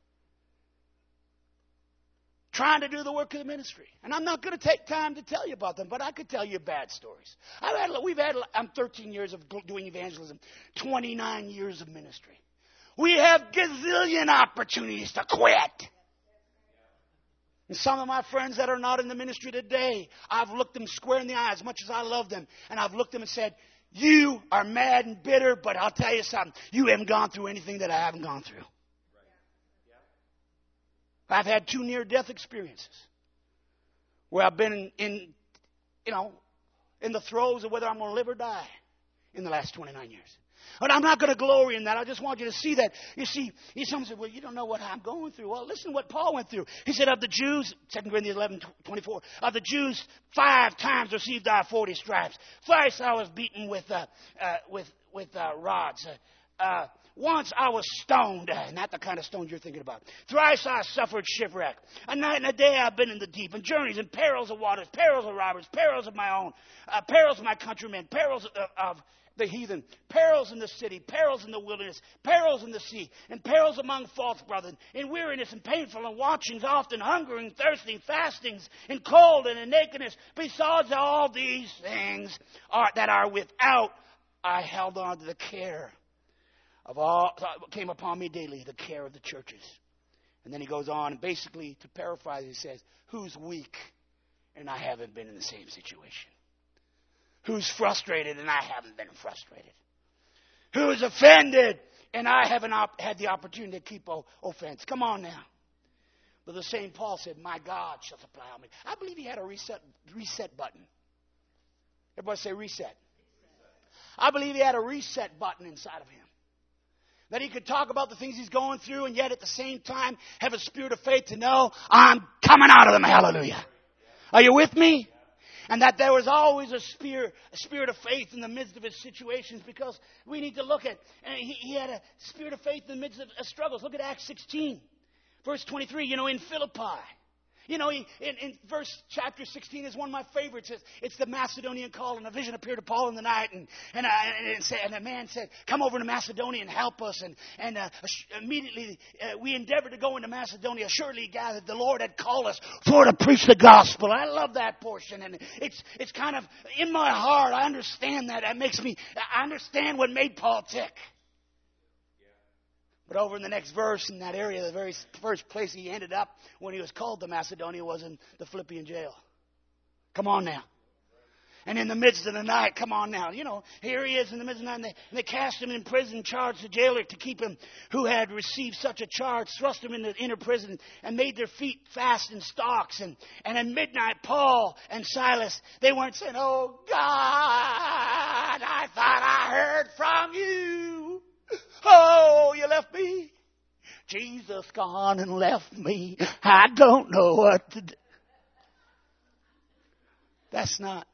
Trying to do the work of the ministry. And I'm not going to take time to tell you about them, but I could tell you bad stories. I've had, we've had, I'm thirteen years of doing evangelism, twenty-nine years of ministry. We have gazillion opportunities to quit. And some of my friends that are not in the ministry today, I've looked them square in the eye as much as I love them, and I've looked them and said, you are mad and bitter, but I'll tell you something. You haven't gone through anything that I haven't gone through. I've had two near-death experiences where I've been in, in, you know, in the throes of whether I'm going to live or die in the last twenty-nine years. But I'm not going to glory in that. I just want you to see that. You see, someone said, well, you don't know what I'm going through. Well, listen to what Paul went through. He said, of the Jews, Second Corinthians eleven twenty-four, of the Jews, five times received I forty stripes. Thrice I was beaten with, uh, uh, with, with uh, rods. Uh, uh, once I was stoned, uh, not the kind of stones you're thinking about. Thrice I suffered shipwreck. A night and a day I've been in the deep, and journeys and perils of waters, perils of robbers, perils of my own, uh, perils of my countrymen, perils of, of the heathen, perils in the city, perils in the wilderness, perils in the sea, and perils among false brethren, in weariness and painful and watchings, often hungering, thirsting, fastings, in cold and in nakedness. Besides all these things are, that are without, I held on to the care of all, came upon me daily, the care of the churches. And then he goes on, and basically, to paraphrase, he says, who's weak and I haven't been in the same situation? Who's frustrated and I haven't been frustrated? Who's offended and I haven't op- had the opportunity to keep o- offense? Come on now. But the same Paul said, my God shall supply all me. I believe he had a reset, reset button. Everybody say reset. I believe he had a reset button inside of him. That he could talk about the things he's going through and yet at the same time have a spirit of faith to know I'm coming out of them. Hallelujah. Are you with me? And that there was always a spirit, a spirit of faith in the midst of his situations, because we need to look at, and he, he had a spirit of faith in the midst of, of struggles. Look at Acts sixteen, verse twenty-three, you know, in Philippi. You know, he, in, in verse chapter sixteen is one of my favorites. It's, it's the Macedonian call, and a vision appeared to Paul in the night, and and, uh, and, and, said, and a man said, "Come over to Macedonia and help us." And and uh, immediately uh, we endeavored to go into Macedonia. Surely, gathered, the Lord had called us for to preach the gospel. I love that portion, and it's it's kind of in my heart. I understand that. That makes me. I understand what made Paul tick. But over in the next verse, in that area, the very first place he ended up when he was called to Macedonia was in the Philippian jail. Come on now. And in the midst of the night, come on now, you know, here he is in the midst of the night, and they, and they cast him in prison, charged the jailer to keep him who had received such a charge, thrust him into the inner prison, and made their feet fast in stocks. And, and at midnight, Paul and Silas, they weren't saying, oh, God, I thought I heard from you. Oh, you left me. Jesus gone and left me. I don't know what to do. That's not.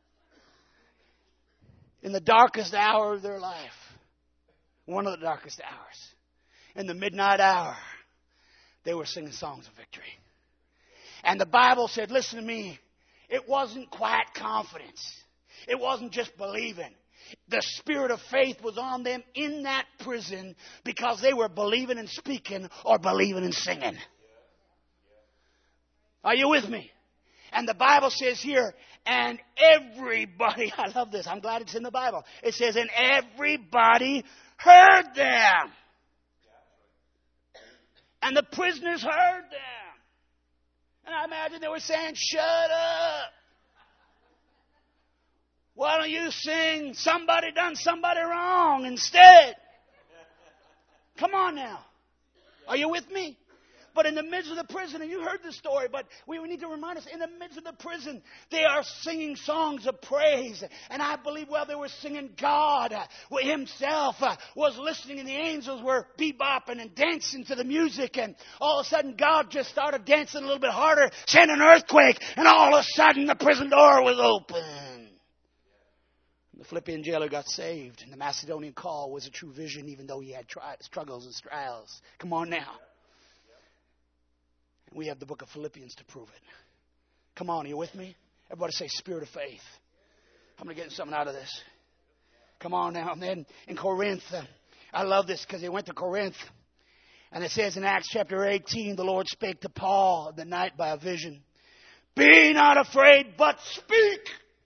In the darkest hour of their life, one of the darkest hours, in the midnight hour, they were singing songs of victory. And the Bible said, listen to me, it wasn't quiet confidence. It wasn't just believing. The spirit of faith was on them in that prison because they were believing and speaking or believing and singing. Are you with me? And the Bible says here, and everybody, I love this, I'm glad it's in the Bible. It says, and everybody heard them. And the prisoners heard them. And I imagine they were saying, shut up. Why don't you sing Somebody Done Somebody Wrong instead? Come on now. Are you with me? But in the midst of the prison, and you heard the story, but we need to remind us, in the midst of the prison, they are singing songs of praise. And I believe while they were singing, God uh, himself uh, was listening, and the angels were bebopping and dancing to the music. And all of a sudden, God just started dancing a little bit harder, sent an earthquake, and all of a sudden, the prison door was open. The Philippian jailer got saved, and the Macedonian call was a true vision, even though he had tri- struggles and trials. Come on now. We have the book of Philippians to prove it. Come on, are you with me? Everybody say spirit of faith. I'm going to get something out of this. Come on now. And then in Corinth, uh, I love this because they went to Corinth. And it says in Acts chapter eighteen, the Lord spake to Paul at the night by a vision. Be not afraid, but speak.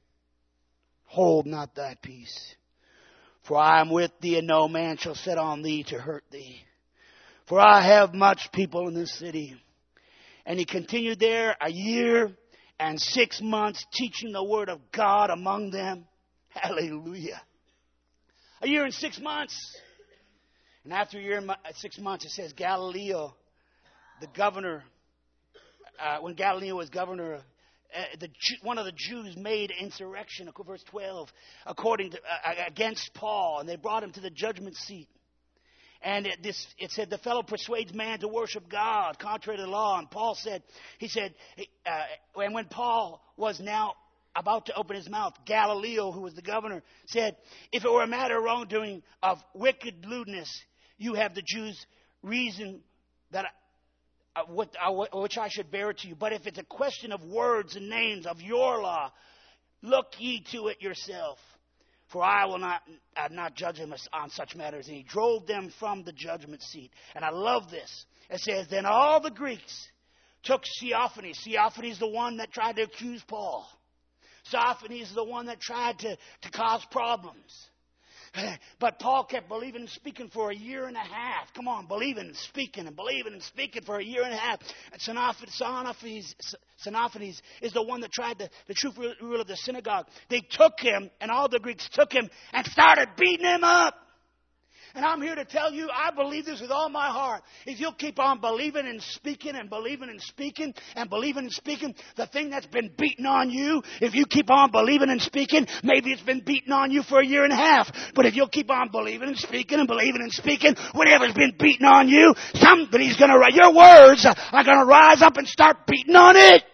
Hold not thy peace. For I am with thee, and no man shall set on thee to hurt thee. For I have much people in this city. And he continued there a year and six months teaching the word of God among them. Hallelujah. A year and six months. And after a year and six months, it says Galileo, the governor, uh, when Galileo was governor, uh, the one of the Jews made insurrection, verse twelve, according to, uh, against Paul. And they brought him to the judgment seat. And it, this, it said, the fellow persuades man to worship God, contrary to the law. And Paul said, he said, uh, and when Paul was now about to open his mouth, Galileo, who was the governor, said, if it were a matter of wrongdoing of wicked lewdness, you have the Jews reason that uh, what, uh, which I should bear it to you. But if it's a question of words and names of your law, look ye to it yourself. For I will not uh, not judge him on such matters. And he drove them from the judgment seat. And I love this. It says, then all the Greeks took Theophanes. Theophanes is the one that tried to accuse Paul. Theophanes is the one that tried to, to cause problems. But Paul kept believing and speaking for a year and a half. Come on, believing and speaking and believing and speaking for a year and a half. And Xenophanes, Xenophanes is the one that tried the, the true ruler of the synagogue. They took him, and all the Greeks took him and started beating him up. And I'm here to tell you, I believe this with all my heart. If you'll keep on believing and speaking and believing and speaking and believing and speaking, the thing that's been beaten on you, if you keep on believing and speaking, maybe it's been beaten on you for a year and a half. But if you'll keep on believing and speaking and believing and speaking, whatever's been beaten on you, somebody's going to, your words are going to rise up and start beating on it.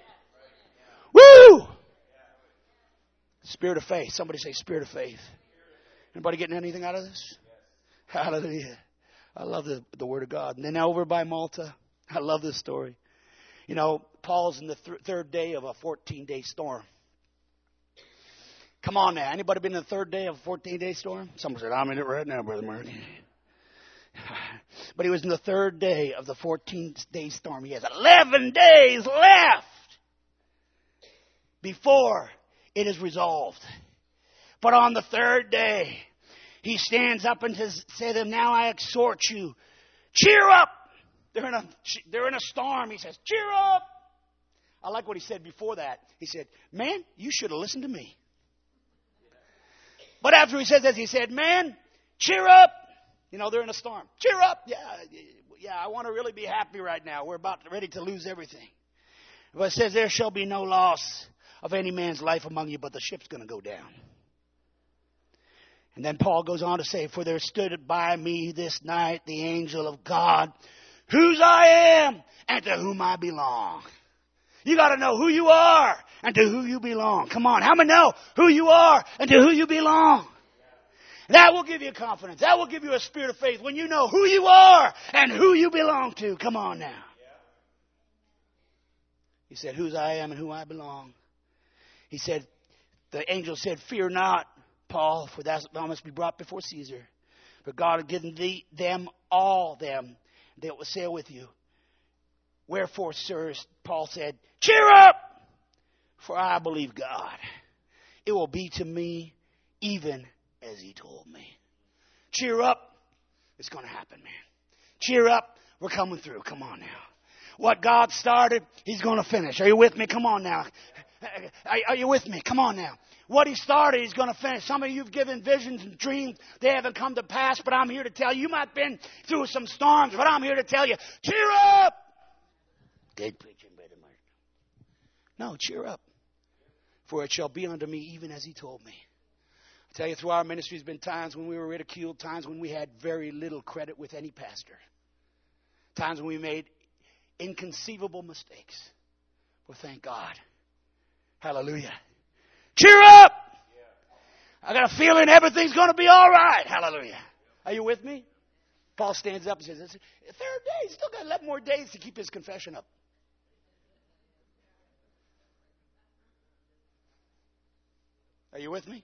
Woo! Spirit of faith. Somebody say spirit of faith. Anybody getting anything out of this? Hallelujah. I love the, the Word of God. And then over by Malta, I love this story. You know, Paul's in the th- third day of a fourteen-day storm. Come on now. Anybody been in the third day of a fourteen-day storm? Someone said, I'm in it right now, Brother Marty. But he was in the third day of the fourteen-day storm. He has eleven days left before it is resolved. But on the third day, he stands up and says to them, now I exhort you, cheer up. They're in a, they're in a storm. He says, cheer up. I like what he said before that. He said, man, you should have listened to me. But after he says this, he said, man, cheer up. You know, they're in a storm. Cheer up. Yeah, yeah, I want to really be happy right now. We're about ready to lose everything. But it says, there shall be no loss of any man's life among you, but the ship's going to go down. And then Paul goes on to say, for there stood by me this night the angel of God, whose I am and to whom I belong. You got to know who you are and to who you belong. Come on, how many know who you are and to who you belong? That will give you confidence. That will give you a spirit of faith when you know who you are and who you belong to. Come on now. He said, whose I am and who I belong. He said, the angel said, fear not, Paul, for thou must be brought before Caesar. For God hath given thee them all them that will sail with you. Wherefore, sirs, Paul said, cheer up, for I believe God. It will be to me even as he told me. Cheer up. It's going to happen, man. Cheer up. We're coming through. Come on now. What God started, he's going to finish. Are you with me? Come on now. Are you with me? Come on now. What he started, he's going to finish. Some of you have given visions and dreams. They haven't come to pass, but I'm here to tell you, you might have been through some storms, but I'm here to tell you, cheer up. Good preaching, Brother Mark. No, cheer up. For it shall be unto me even as he told me. I tell you, through our ministry, there's been times when we were ridiculed, times when we had very little credit with any pastor, times when we made inconceivable mistakes. Well, thank God. Hallelujah. Cheer up! I got a feeling everything's going to be all right. Hallelujah. Are you with me? Paul stands up and says, it's the third day. He's still got eleven more days to keep his confession up. Are you with me?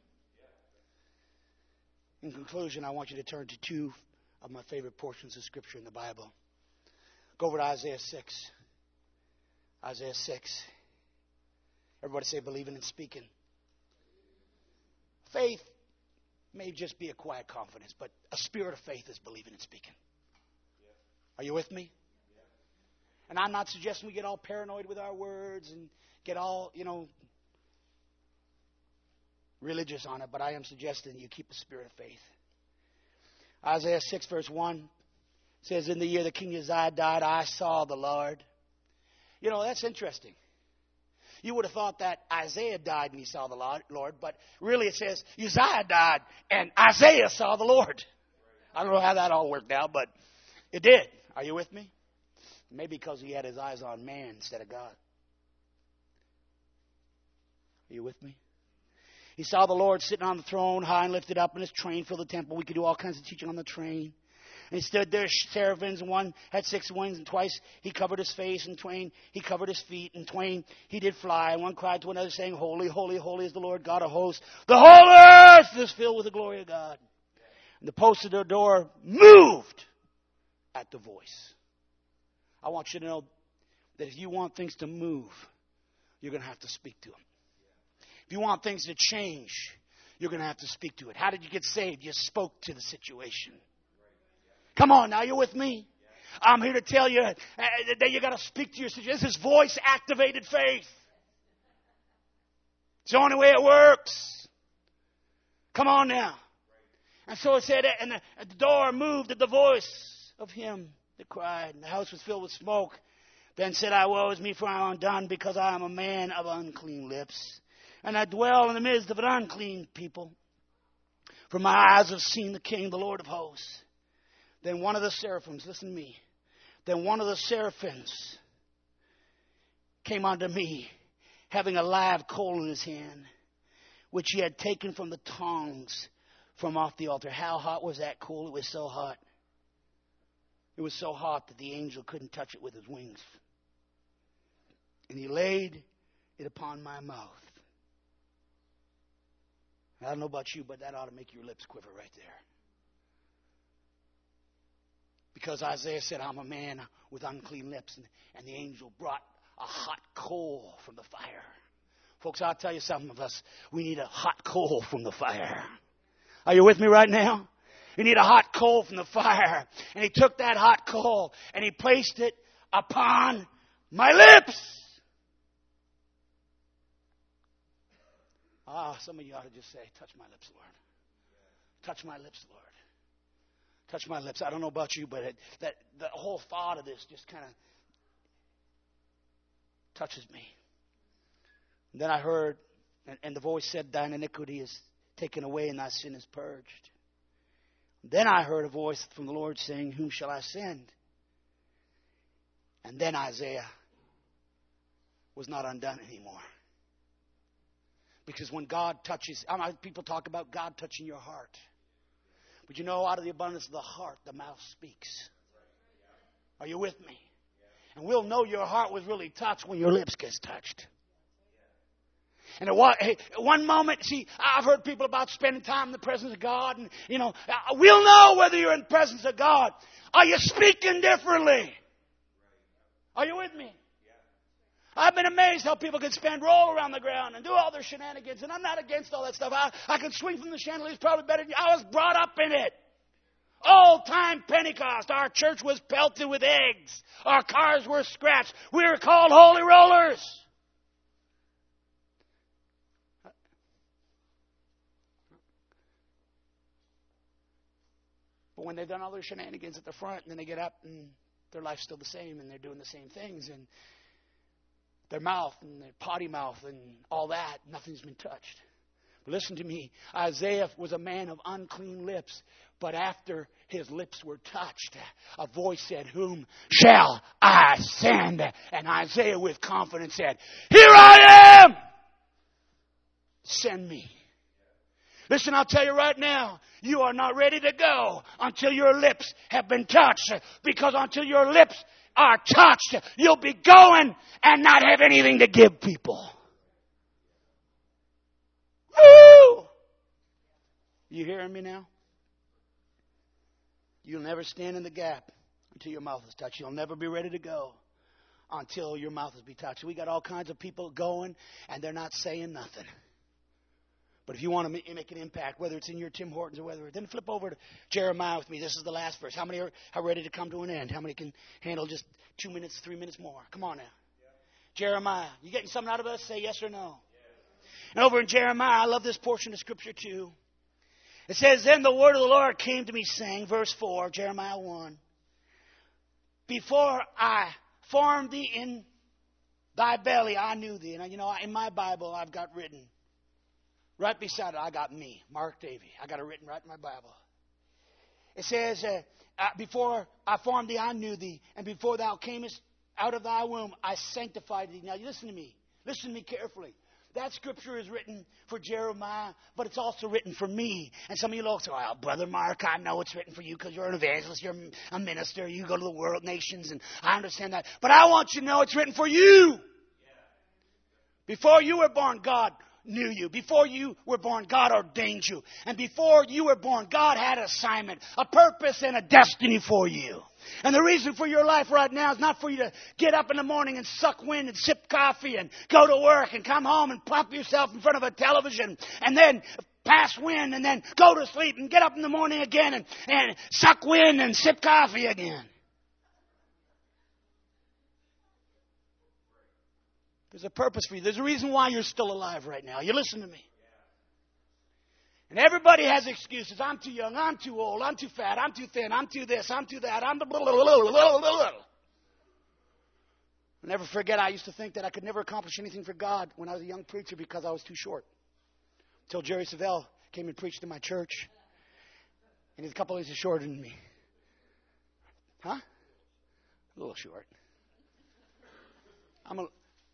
In conclusion, I want you to turn to two of my favorite portions of Scripture in the Bible. Go over to Isaiah six. Isaiah six. Everybody say believing and speaking. Faith may just be a quiet confidence, but a spirit of faith is believing and speaking. Are you with me? And I'm not suggesting we get all paranoid with our words and get all, you know, religious on it, but I am suggesting you keep a spirit of faith. Isaiah six verse one says, in the year the King Uzziah died, I saw the Lord. You know, that's interesting. You would have thought that Isaiah died and he saw the Lord, but really it says Uzziah died and Isaiah saw the Lord. I don't know how that all worked out, but it did. Are you with me? Maybe because he had his eyes on man instead of God. Are you with me? He saw the Lord sitting on the throne, high and lifted up, and his train filled the temple. We could do all kinds of teaching on the train. And he stood there, seraphims, and one had six wings, and twice he covered his face, and twain he covered his feet, and twain he did fly. And one cried to another, saying, holy, holy, holy is the Lord God of hosts. The whole earth is filled with the glory of God. And the posts of the door moved at the voice. I want you to know that if you want things to move, you're going to have to speak to them. If you want things to change, you're going to have to speak to it. How did you get saved? You spoke to the situation. Come on, now you're with me? I'm here to tell you that you got to speak to your situation. This is voice-activated faith. It's the only way it works. Come on now. And so it said, and the, and the door moved at the voice of him that cried, and the house was filled with smoke. Then said I, woe is me, for I am undone, because I am a man of unclean lips. And I dwell in the midst of an unclean people. For my eyes have seen the King, the Lord of hosts. Then one of the seraphims, listen to me. Then one of the seraphims came unto me, having a live coal in his hand, which he had taken from the tongs from off the altar. How hot was that coal? It was so hot. It was so hot that the angel couldn't touch it with his wings. And he laid it upon my mouth. I don't know about you, but that ought to make your lips quiver right there. Because Isaiah said, I'm a man with unclean lips. And, and the angel brought a hot coal from the fire. Folks, I'll tell you something of us. We need a hot coal from the fire. Are you with me right now? You need a hot coal from the fire. And he took that hot coal and he placed it upon my lips. Ah, some of you ought to just say, touch my lips, Lord. Touch my lips, Lord. Touch my lips. I don't know about you, but it, that the whole thought of this just kind of touches me. And then I heard, and, and the voice said, thine iniquity is taken away and thy sin is purged. Then I heard a voice from the Lord saying, whom shall I send? And then Isaiah was not undone anymore. Because when God touches, I mean, people talk about God touching your heart. But you know, out of the abundance of the heart, the mouth speaks. Are you with me? And we'll know your heart was really touched when your lips gets touched. And at one, hey, one moment, see, I've heard people about spending time in the presence of God. And, you know, we'll know whether you're in the presence of God. Are you speaking differently? Are you with me? I've been amazed how people can spend, roll around the ground and do all their shenanigans. And I'm not against all that stuff. I, I can swing from the chandeliers probably better than you. I was brought up in it. Old time Pentecost. Our church was pelted with eggs. Our cars were scratched. We were called holy rollers. But when they've done all their shenanigans at the front, and then they get up and their life's still the same and they're doing the same things, and their mouth and their potty mouth and all that, nothing's been touched. But listen to me. Isaiah was a man of unclean lips. But after his lips were touched, a voice said, whom shall I send? And Isaiah with confidence said, here I am! Send me. Listen, I'll tell you right now, you are not ready to go until your lips have been touched. Because until your lips are touched, you'll be going and not have anything to give people. Woo! You hearing me now? You'll never stand in the gap until your mouth is touched. You'll never be ready to go until your mouth has been touched. We got all kinds of people going and they're not saying nothing. But if you want to make an impact, whether it's in your Tim Hortons or whether, then flip over to Jeremiah with me. This is the last verse. How many are, are ready to come to an end? How many can handle just two minutes, three minutes more? Come on now. Yeah. Jeremiah. You getting something out of us? Say yes or no. Yes. And over in Jeremiah, I love this portion of Scripture too. It says, then the word of the Lord came to me saying, verse four, Jeremiah one. Before I formed thee in thy belly, I knew thee. And you know, in my Bible, I've got written, right beside it, I got me, Mark Davey. I got it written right in my Bible. It says, uh, uh, before I formed thee, I knew thee. And before thou camest out of thy womb, I sanctified thee. Now, listen to me. Listen to me carefully. That scripture is written for Jeremiah, but it's also written for me. And some of you look, say, well, Brother Mark, I know it's written for you because you're an evangelist, you're a minister, you go to the world nations, and I understand that. But I want you to know it's written for you. Before you were born, God knew you. Before you were born, God ordained you. And before you were born, God had an assignment, a purpose, and a destiny for you. And the reason for your life right now is not for you to get up in the morning and suck wind and sip coffee and go to work and come home and plop yourself in front of a television and then pass wind and then go to sleep and get up in the morning again and, and suck wind and sip coffee again. There's a purpose for you. There's a reason why you're still alive right now. You listen to me. And everybody has excuses. I'm too young. I'm too old. I'm too fat. I'm too thin. I'm too this. I'm too that. I'm the blah, blah, blah, blah, blah, blah. I'll never forget, I used to think that I could never accomplish anything for God when I was a young preacher because I was too short. Until Jerry Savelle came and preached in my church. And he's a couple inches shorter than me. Huh? A little short. I'm a...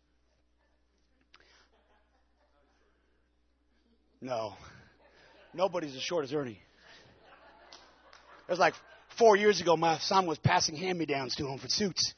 No. Nobody's as short as Ernie. It was like four years ago, my son was passing hand-me-downs to him for suits.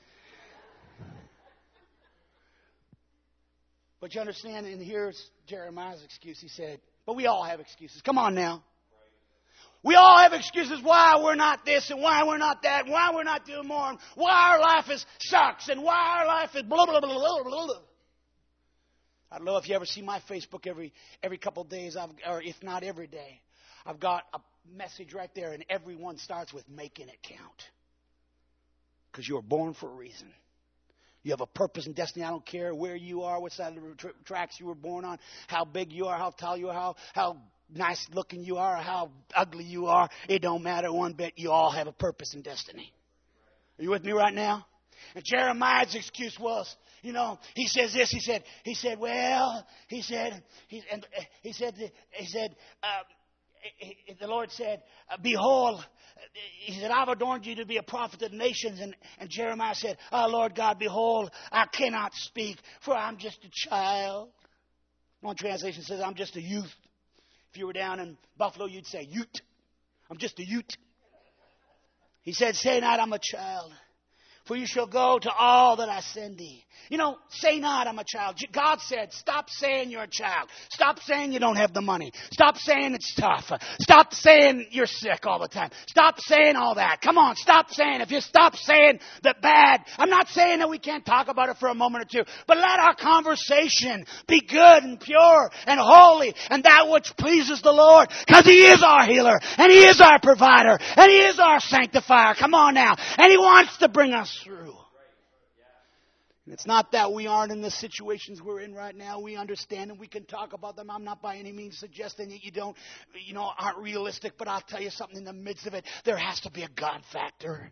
But you understand, and here's Jeremiah's excuse. He said, but we all have excuses. Come on now. We all have excuses why we're not this and why we're not that and why we're not doing more and why our life is sucks and why our life is blah, blah, blah, blah, blah, blah. I don't know if you ever see my Facebook every every couple of days, I've, or if not every day. I've got a message right there, and everyone starts with making it count. Because you were born for a reason. You have a purpose and destiny. I don't care where you are, what side of the tra- tracks you were born on, how big you are, how tall you are, how, how nice looking you are or how ugly you are. It don't matter one bit. You all have a purpose and destiny. Are you with me right now? And Jeremiah's excuse was, you know, he says this. He said, he said, well, he said, he, and he said, he said, uh, the Lord said, behold, he said, I've adorned you to be a prophet to the nations. And, and Jeremiah said, oh, Lord God, behold, I cannot speak, for I'm just a child. One translation says, I'm just a youth. If you were down in Buffalo, you'd say, Ute. I'm just a Ute. He said, say not, I'm a child. For you shall go to all that I send thee. You know, say not, I'm a child. God said, stop saying you're a child. Stop saying you don't have the money. Stop saying it's tough. Stop saying you're sick all the time. Stop saying all that. Come on, stop saying. If you stop saying the bad, I'm not saying that we can't talk about it for a moment or two, but let our conversation be good and pure and holy and that which pleases the Lord, because He is our healer and He is our provider and He is our sanctifier. Come on now. And He wants to bring us through. And it's not that we aren't in the situations we're in right now. We understand and we can talk about them. I'm not by any means suggesting that you don't, you know, aren't realistic. But I'll tell you something, in the midst of it, there has to be a God factor.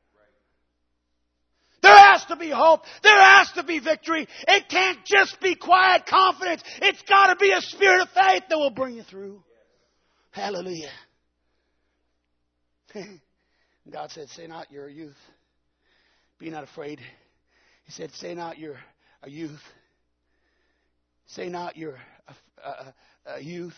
There has to be hope. There has to be victory. It can't just be quiet confidence. It's got to be a spirit of faith that will bring you through. Hallelujah. God said, say not you're a youth. Be not afraid. He said, say not you're a youth. Say not you're a, a, a youth.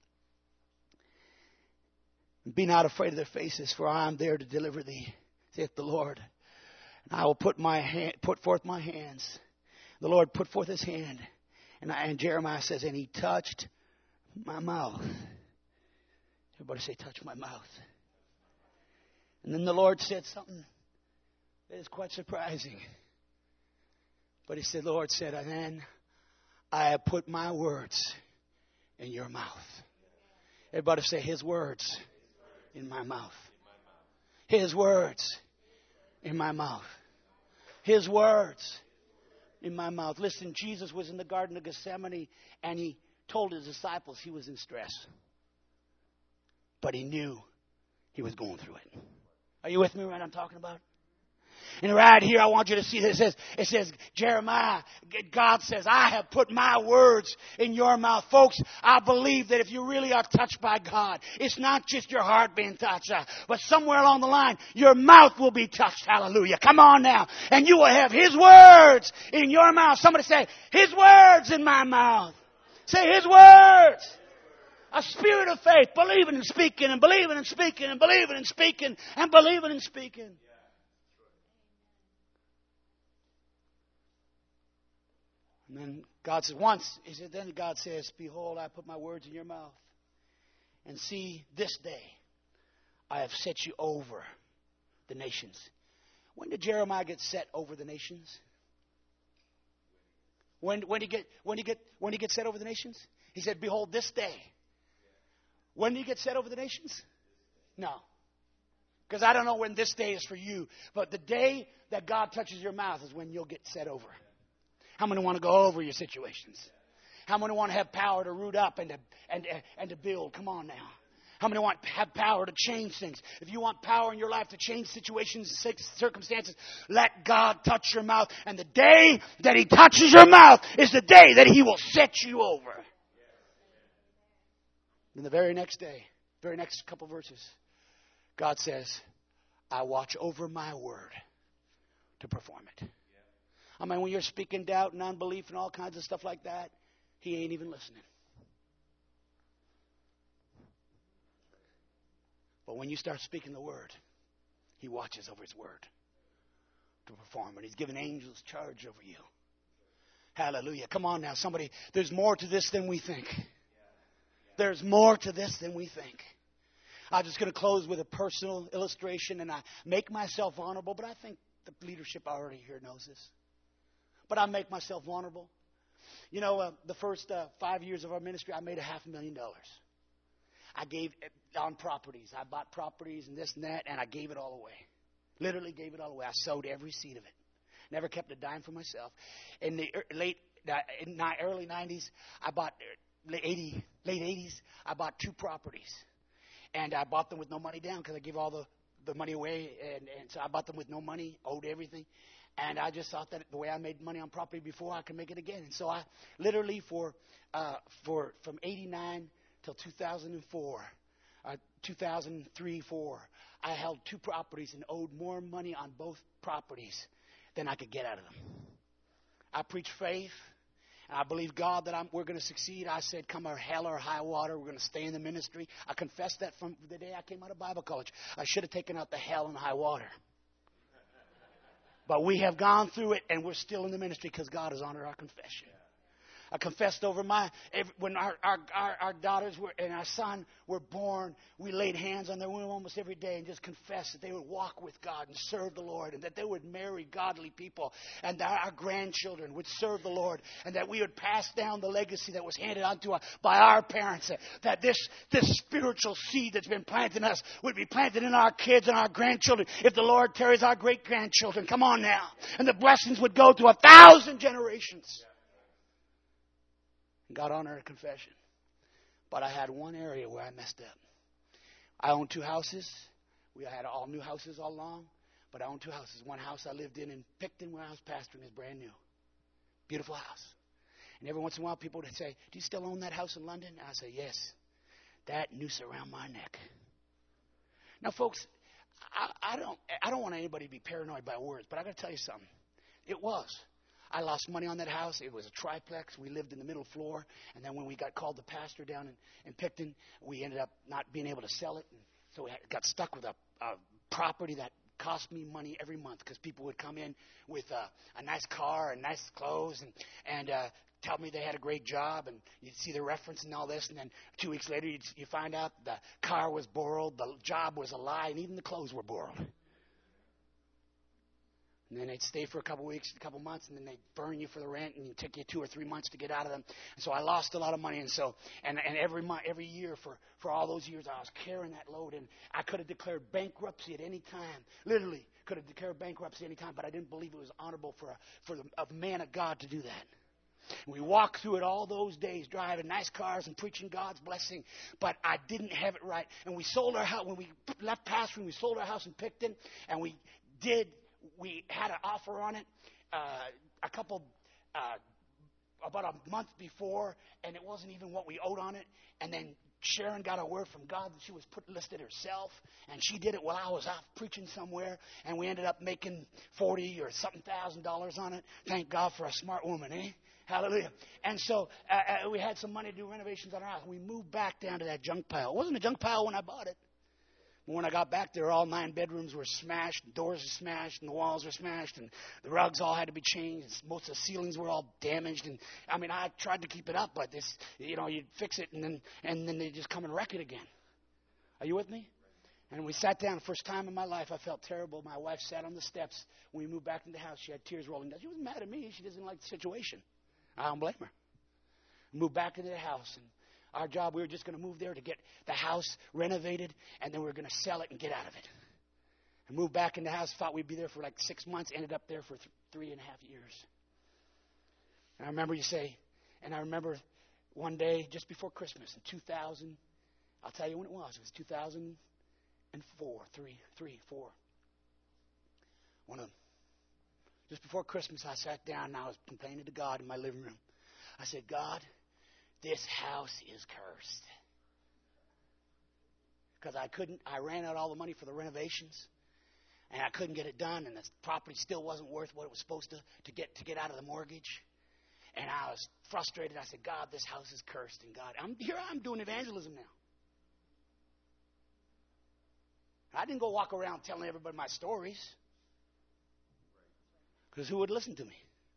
Be not afraid of their faces, for I am there to deliver thee, saith the Lord. And I will put my hand, put forth my hands. The Lord put forth His hand. And, I, and Jeremiah says, and He touched my mouth. Everybody say, touch my mouth. And then the Lord said something that is quite surprising. But He said, the Lord said, and then I have put my words in your mouth. Everybody say, His words in my mouth. His words in my mouth. His words in my mouth. Listen, Jesus was in the Garden of Gethsemane and He told His disciples He was in stress. But He knew He was going through it. Are you with me right I'm talking about? And right here, I want you to see this. It says, it says, Jeremiah, God says, I have put my words in your mouth. Folks, I believe that if you really are touched by God, it's not just your heart being touched, uh, but somewhere along the line, your mouth will be touched. Hallelujah. Come on now. And you will have His words in your mouth. Somebody say, His words in my mouth. Say, His words. A spirit of faith, believing and speaking and believing and speaking and believing and speaking and believing and speaking. And then God says, once, He said, then God says, behold, I put my words in your mouth. And see, this day I have set you over the nations. When did Jeremiah get set over the nations? When, when, did he get, when, did he get, when did he get set over the nations? He said, behold, this day. When did he get set over the nations? No. Because I don't know when this day is for you. But the day that God touches your mouth is when you'll get set over. How many want to go over your situations? How many want to have power to root up and to, and, and to build? Come on now. How many want to have power to change things? If you want power in your life to change situations and circumstances, let God touch your mouth. And the day that He touches your mouth is the day that He will set you over. And the very next day, very next couple verses, God says, I watch over my word to perform it. I mean, when you're speaking doubt and unbelief and all kinds of stuff like that, He ain't even listening. But when you start speaking the word, He watches over His word to perform it. He's given angels charge over you. Hallelujah. Come on now, somebody. There's more to this than we think. There's more to this than we think. I'm just going to close with a personal illustration, and I make myself vulnerable, but I think the leadership already here knows this. But I make myself vulnerable. You know, uh, the first uh, five years of our ministry, I made a half a million dollars. I gave on properties. I bought properties and this and that, and I gave it all away. Literally gave it all away. I sowed every seed of it. Never kept a dime for myself. In the late, in the early nineties, I bought eighty late eighties, I bought two properties. And I bought them with no money down because I gave all the, the money away. And, and so I bought them with no money, owed everything. And I just thought that the way I made money on property before, I could make it again. And so I literally for uh, for from eighty-nine till two thousand four, uh, two thousand three, four, I held two properties and owed more money on both properties than I could get out of them. I preached faith. And I believe God that I'm, we're going to succeed. I said, come or hell or high water, we're going to stay in the ministry. I confessed that from the day I came out of Bible college. I should have taken out the hell and high water. But we have gone through it, and we're still in the ministry because God has honored our confession. I confessed over my, when our, our, our, our daughters were, and our son were born, we laid hands on their womb almost every day and just confessed that they would walk with God and serve the Lord, and that they would marry godly people, and that our grandchildren would serve the Lord, and that we would pass down the legacy that was handed on to us by our parents, that this, this spiritual seed that's been planted in us would be planted in our kids and our grandchildren. If the Lord tarries, our great-grandchildren, come on now, and the blessings would go to a thousand generations. God honored a confession. But I had one area where I messed up. I owned two houses. We had all new houses all along. But I owned two houses. One house I lived in in Picton where I was pastoring is brand new. Beautiful house. And every once in a while people would say, do you still own that house in London? And I say, yes. That noose around my neck. Now, folks, I, I don't I don't want anybody to be paranoid by words, but I got to tell you something. It was. I lost money on that house. It was a triplex. We lived in the middle floor. And then when we got called the pastor down in, in Picton, we ended up not being able to sell it. And so we had, got stuck with a, a property that cost me money every month because people would come in with a, a nice car and nice clothes and, and uh, tell me they had a great job. And you'd see the reference and all this. And then two weeks later, you'd, you find out the car was borrowed, the job was a lie, and even the clothes were borrowed. And then they'd stay for a couple weeks, a couple months, and then they'd burn you for the rent, and it'd take you two or three months to get out of them. And so I lost a lot of money, and so and and every month, every year for, for all those years, I was carrying that load, and I could have declared bankruptcy at any time. Literally, could have declared bankruptcy at any time, but I didn't believe it was honorable for a for the, a man of God to do that. And we walked through it all those days, driving nice cars and preaching God's blessing, but I didn't have it right. And we sold our house when we left pastoring. We sold our house in Picton, and we did. We had an offer on it uh, a couple, uh, about a month before, and it wasn't even what we owed on it. And then Sharon got a word from God that she was put listed herself, and she did it while I was out preaching somewhere, and we ended up making forty or something thousand dollars on it. Thank God for a smart woman, eh? Hallelujah. And so uh, uh, we had some money to do renovations on our house. We moved back down to that junk pile. It wasn't a junk pile when I bought it. When I got back there, all nine bedrooms were smashed, the doors were smashed, and the walls were smashed, and the rugs all had to be changed. Most of the ceilings were all damaged, and I mean, I tried to keep it up, but this, you know, you'd fix it, and then and then they just come and wreck it again. Are you with me? And we sat down. The first time in my life, I felt terrible. My wife sat on the steps when we moved back into the house. She had tears rolling down. She wasn't mad at me. She doesn't like the situation. I don't blame her. Moved back into the house, and our job, we were just going to move there to get the house renovated, and then we were going to sell it and get out of it. And moved back in the house, thought we'd be there for like six months, ended up there for th- three and a half years. And I remember you say, and I remember one day just before Christmas in two thousand, I'll tell you when it was. It was two thousand four, three, three, four. One of them. Just before Christmas, I sat down and I was complaining to God in my living room. I said, God, this house is cursed. Because I couldn't, I ran out all the money for the renovations, and I couldn't get it done, and the property still wasn't worth what it was supposed to to get to get out of the mortgage. And I was frustrated. I said, God, this house is cursed. And God, I'm here. I'm doing evangelism now. I didn't go walk around telling everybody my stories, because who would listen to me?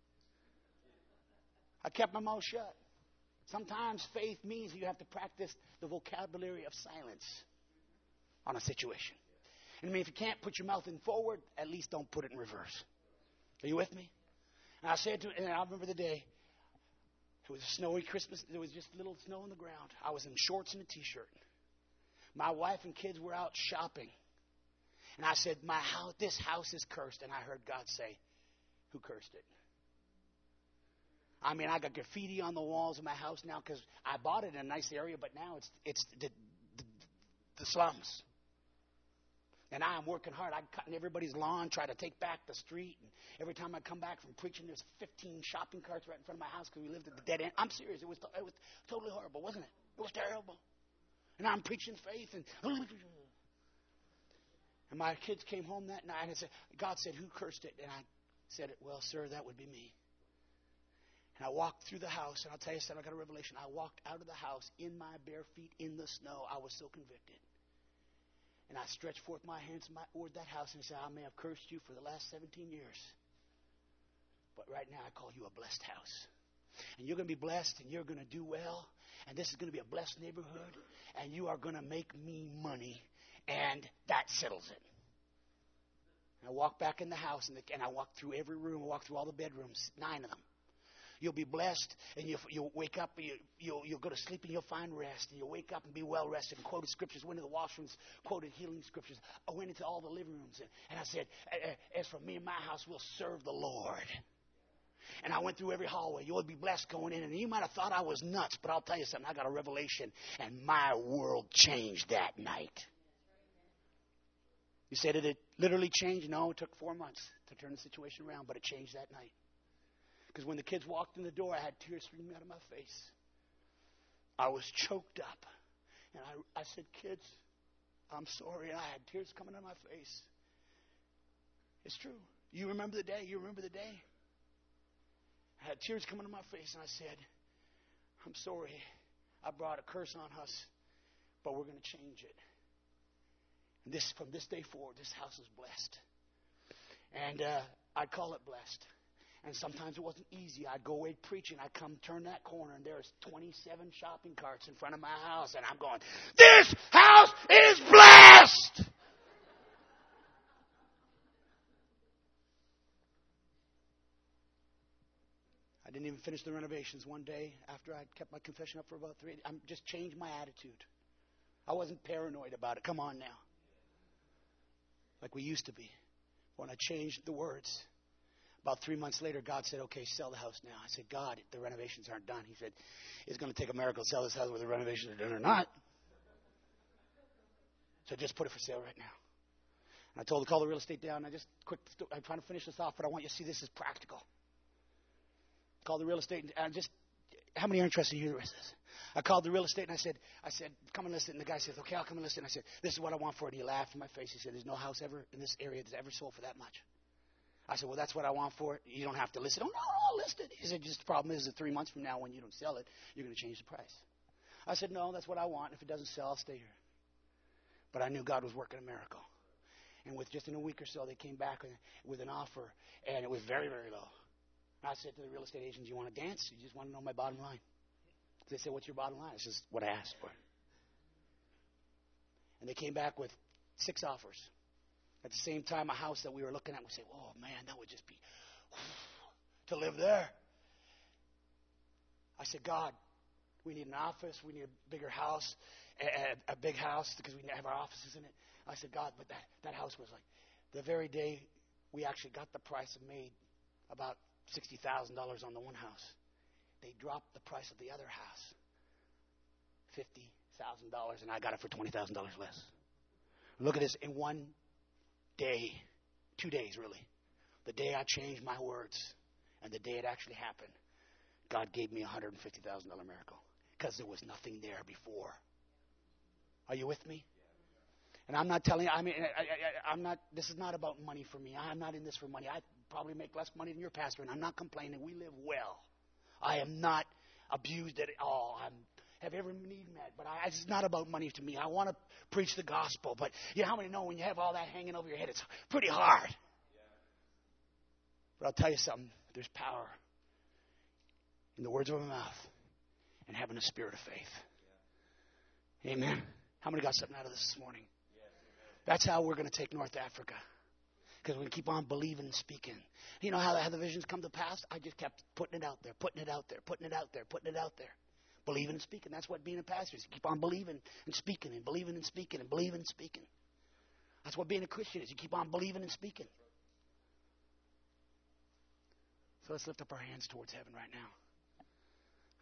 I kept my mouth shut. Sometimes faith means you have to practice the vocabulary of silence on a situation. And I mean, if you can't put your mouth in forward, at least don't put it in reverse. Are you with me? And I said to, and I remember the day. It was a snowy Christmas. There was just a little snow on the ground. I was in shorts and a T-shirt. My wife and kids were out shopping. And I said, "My house, this house is cursed." And I heard God say, "Who cursed it?" I mean, I got graffiti on the walls of my house now because I bought it in a nice area, but now it's it's the, the, the slums. And I am working hard. I'm cutting everybody's lawn, trying to take back the street. And every time I come back from preaching, there's fifteen shopping carts right in front of my house because we lived at the dead end. I'm serious. It was it was totally horrible, wasn't it? It was terrible. And I'm preaching faith. And, and my kids came home that night and said, God said, who cursed it? And I said, well, sir, that would be me. And I walked through the house, and I'll tell you something, I got a revelation. I walked out of the house in my bare feet in the snow. I was so convicted. And I stretched forth my hands toward that house and said, I may have cursed you for the last seventeen years. But right now I call you a blessed house. And you're going to be blessed, and you're going to do well. And this is going to be a blessed neighborhood. And you are going to make me money. And that settles it. And I walked back in the house, and, the, and I walked through every room. I walked through all the bedrooms, nine of them. You'll be blessed, and you'll, you'll wake up, you, you'll, you'll go to sleep, and you'll find rest, and you'll wake up and be well rested, and quoted scriptures, went to the washrooms, quoted healing scriptures. I went into all the living rooms, and, and I said, as for me and my house, we'll serve the Lord. And I went through every hallway. You'll be blessed going in, and you might have thought I was nuts, but I'll tell you something. I got a revelation, and my world changed that night. You said, did it literally change? No, it took four months to turn the situation around, but it changed that night. Because when the kids walked in the door, I had tears streaming out of my face. I was choked up. And I, I said, kids, I'm sorry. And I had tears coming out of my face. It's true. You remember the day? You remember the day? I had tears coming out of my face. And I said, I'm sorry. I brought a curse on us. But we're going to change it. And this, from this day forward, this house is blessed. And uh, I call it blessed. And sometimes it wasn't easy. I'd go away preaching. I'd come turn that corner, and there's twenty-seven shopping carts in front of my house. And I'm going, this house is blessed! I didn't even finish the renovations one day after I'd kept my confession up for about three. I just changed my attitude. I wasn't paranoid about it. Come on now. Like we used to be. When I changed the words. About three months later, God said, okay, sell the house now. I said, God, the renovations aren't done. He said, it's going to take a miracle to sell this house whether the renovations are done or not. So just put it for sale right now. And I told her to call the real estate down. I just quick, I'm trying to finish this off, but I want you to see this is practical. Called the real estate, and just, how many are interested in hearing the rest of this? I called the real estate, and I said, I said, come and listen. And the guy says, okay, I'll come and listen. I said, this is what I want for it. And he laughed in my face. He said, there's no house ever in this area that's ever sold for that much. I said, well, that's what I want for it. You don't have to list it. Oh, no, no, I'll list it. He said, just the problem is that three months from now when you don't sell it, you're going to change the price. I said, no, that's what I want. If it doesn't sell, I'll stay here. But I knew God was working a miracle. And with just in a week or so, they came back with an offer, and it was very, very low. And I said to the real estate agent, you want to dance? You just want to know my bottom line? They said, what's your bottom line? This is what I asked for. And they came back with six offers. At the same time, a house that we were looking at, we said, oh, man, that would just be to live there. I said, God, we need an office. We need a bigger house, a, a big house because we have our offices in it. I said, God, but that, that house was like the very day we actually got the price and made about sixty thousand dollars on the one house. They dropped the price of the other house, fifty thousand dollars, and I got it for twenty thousand dollars less. Look at this. In one day, two days really, the day I changed my words and the day it actually happened, God gave me a one hundred fifty thousand dollars miracle because there was nothing there before. Are you with me? And I'm not telling you, I mean, I, I, I'm not, this is not about money for me. I'm not in this for money. I probably make less money than your pastor, and I'm not complaining. We live well. I am not abused at all. I have every need met, but I, it's not about money to me. I want to preach the gospel, but you know how many know when you have all that hanging over your head, it's pretty hard. Yeah. But I'll tell you something. There's power in the words of a mouth and having a spirit of faith. Yeah. Amen. How many got something out of this this morning? Yes, that's how we're going to take North Africa. Because we keep on believing and speaking. You know how, how the visions come to pass? I just kept putting it out there, putting it out there, putting it out there, putting it out there. Believing and speaking. That's what being a pastor is. You keep on believing and speaking and believing and speaking and believing and speaking. That's what being a Christian is. You keep on believing and speaking. So let's lift up our hands towards heaven right now.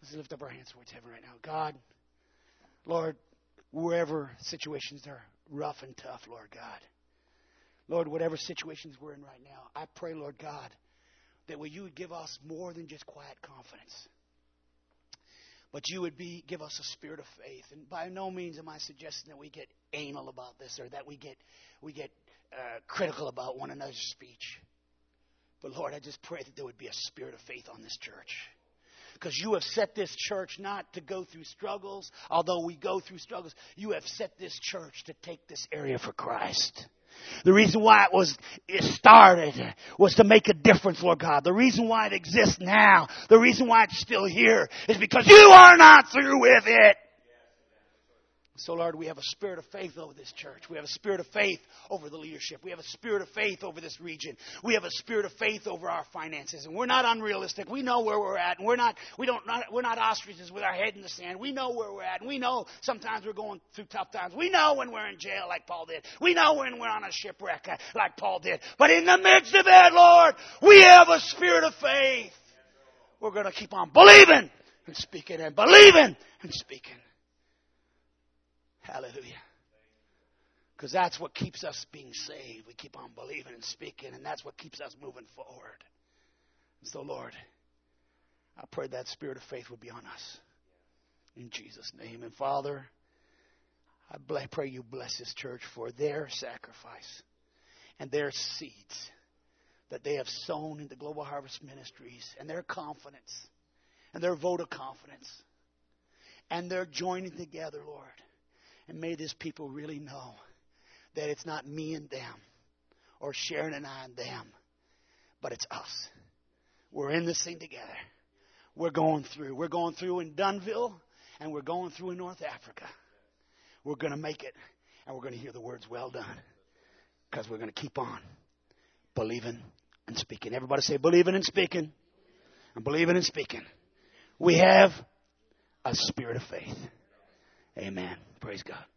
Let's lift up our hands towards heaven right now. God, Lord, wherever situations are rough and tough, Lord God. Lord, whatever situations we're in right now, I pray, Lord God, that you would give us more than just quiet confidence. But you would be give us a spirit of faith. And by no means am I suggesting that we get anal about this or that we get we get uh, critical about one another's speech. But Lord, I just pray that there would be a spirit of faith on this church. Because you have set this church not to go through struggles, although we go through struggles. You have set this church to take this area for Christ. The reason why it was it started was to make a difference, Lord God. The reason why it exists now, the reason why it's still here, is because you are not through with it. So, Lord, we have a spirit of faith over this church. We have a spirit of faith over the leadership. We have a spirit of faith over this region. We have a spirit of faith over our finances. And we're not unrealistic. We know where we're at. And we're not, we don't, not, we're not ostriches with our head in the sand. We know where we're at. And we know sometimes we're going through tough times. We know when we're in jail like Paul did. We know when we're on a shipwreck like Paul did. But in the midst of it, Lord, we have a spirit of faith. We're going to keep on believing and speaking and believing and speaking. Hallelujah. Because that's what keeps us being saved. We keep on believing and speaking, and that's what keeps us moving forward. So, Lord, I pray that spirit of faith would be on us. In Jesus' name. And, Father, I pray you bless this church for their sacrifice and their seeds that they have sown into Global Harvest Ministries and their confidence and their vote of confidence. And they're joining together, Lord. And may this people really know that it's not me and them or Sharon and I and them, but it's us. We're in this thing together. We're going through. We're going through in Dunville, and we're going through in North Africa. We're going to make it, and we're going to hear the words, well done, because we're going to keep on believing and speaking. Everybody say believing and speaking. And believing and speaking. We have a spirit of faith. Amen. Praise God.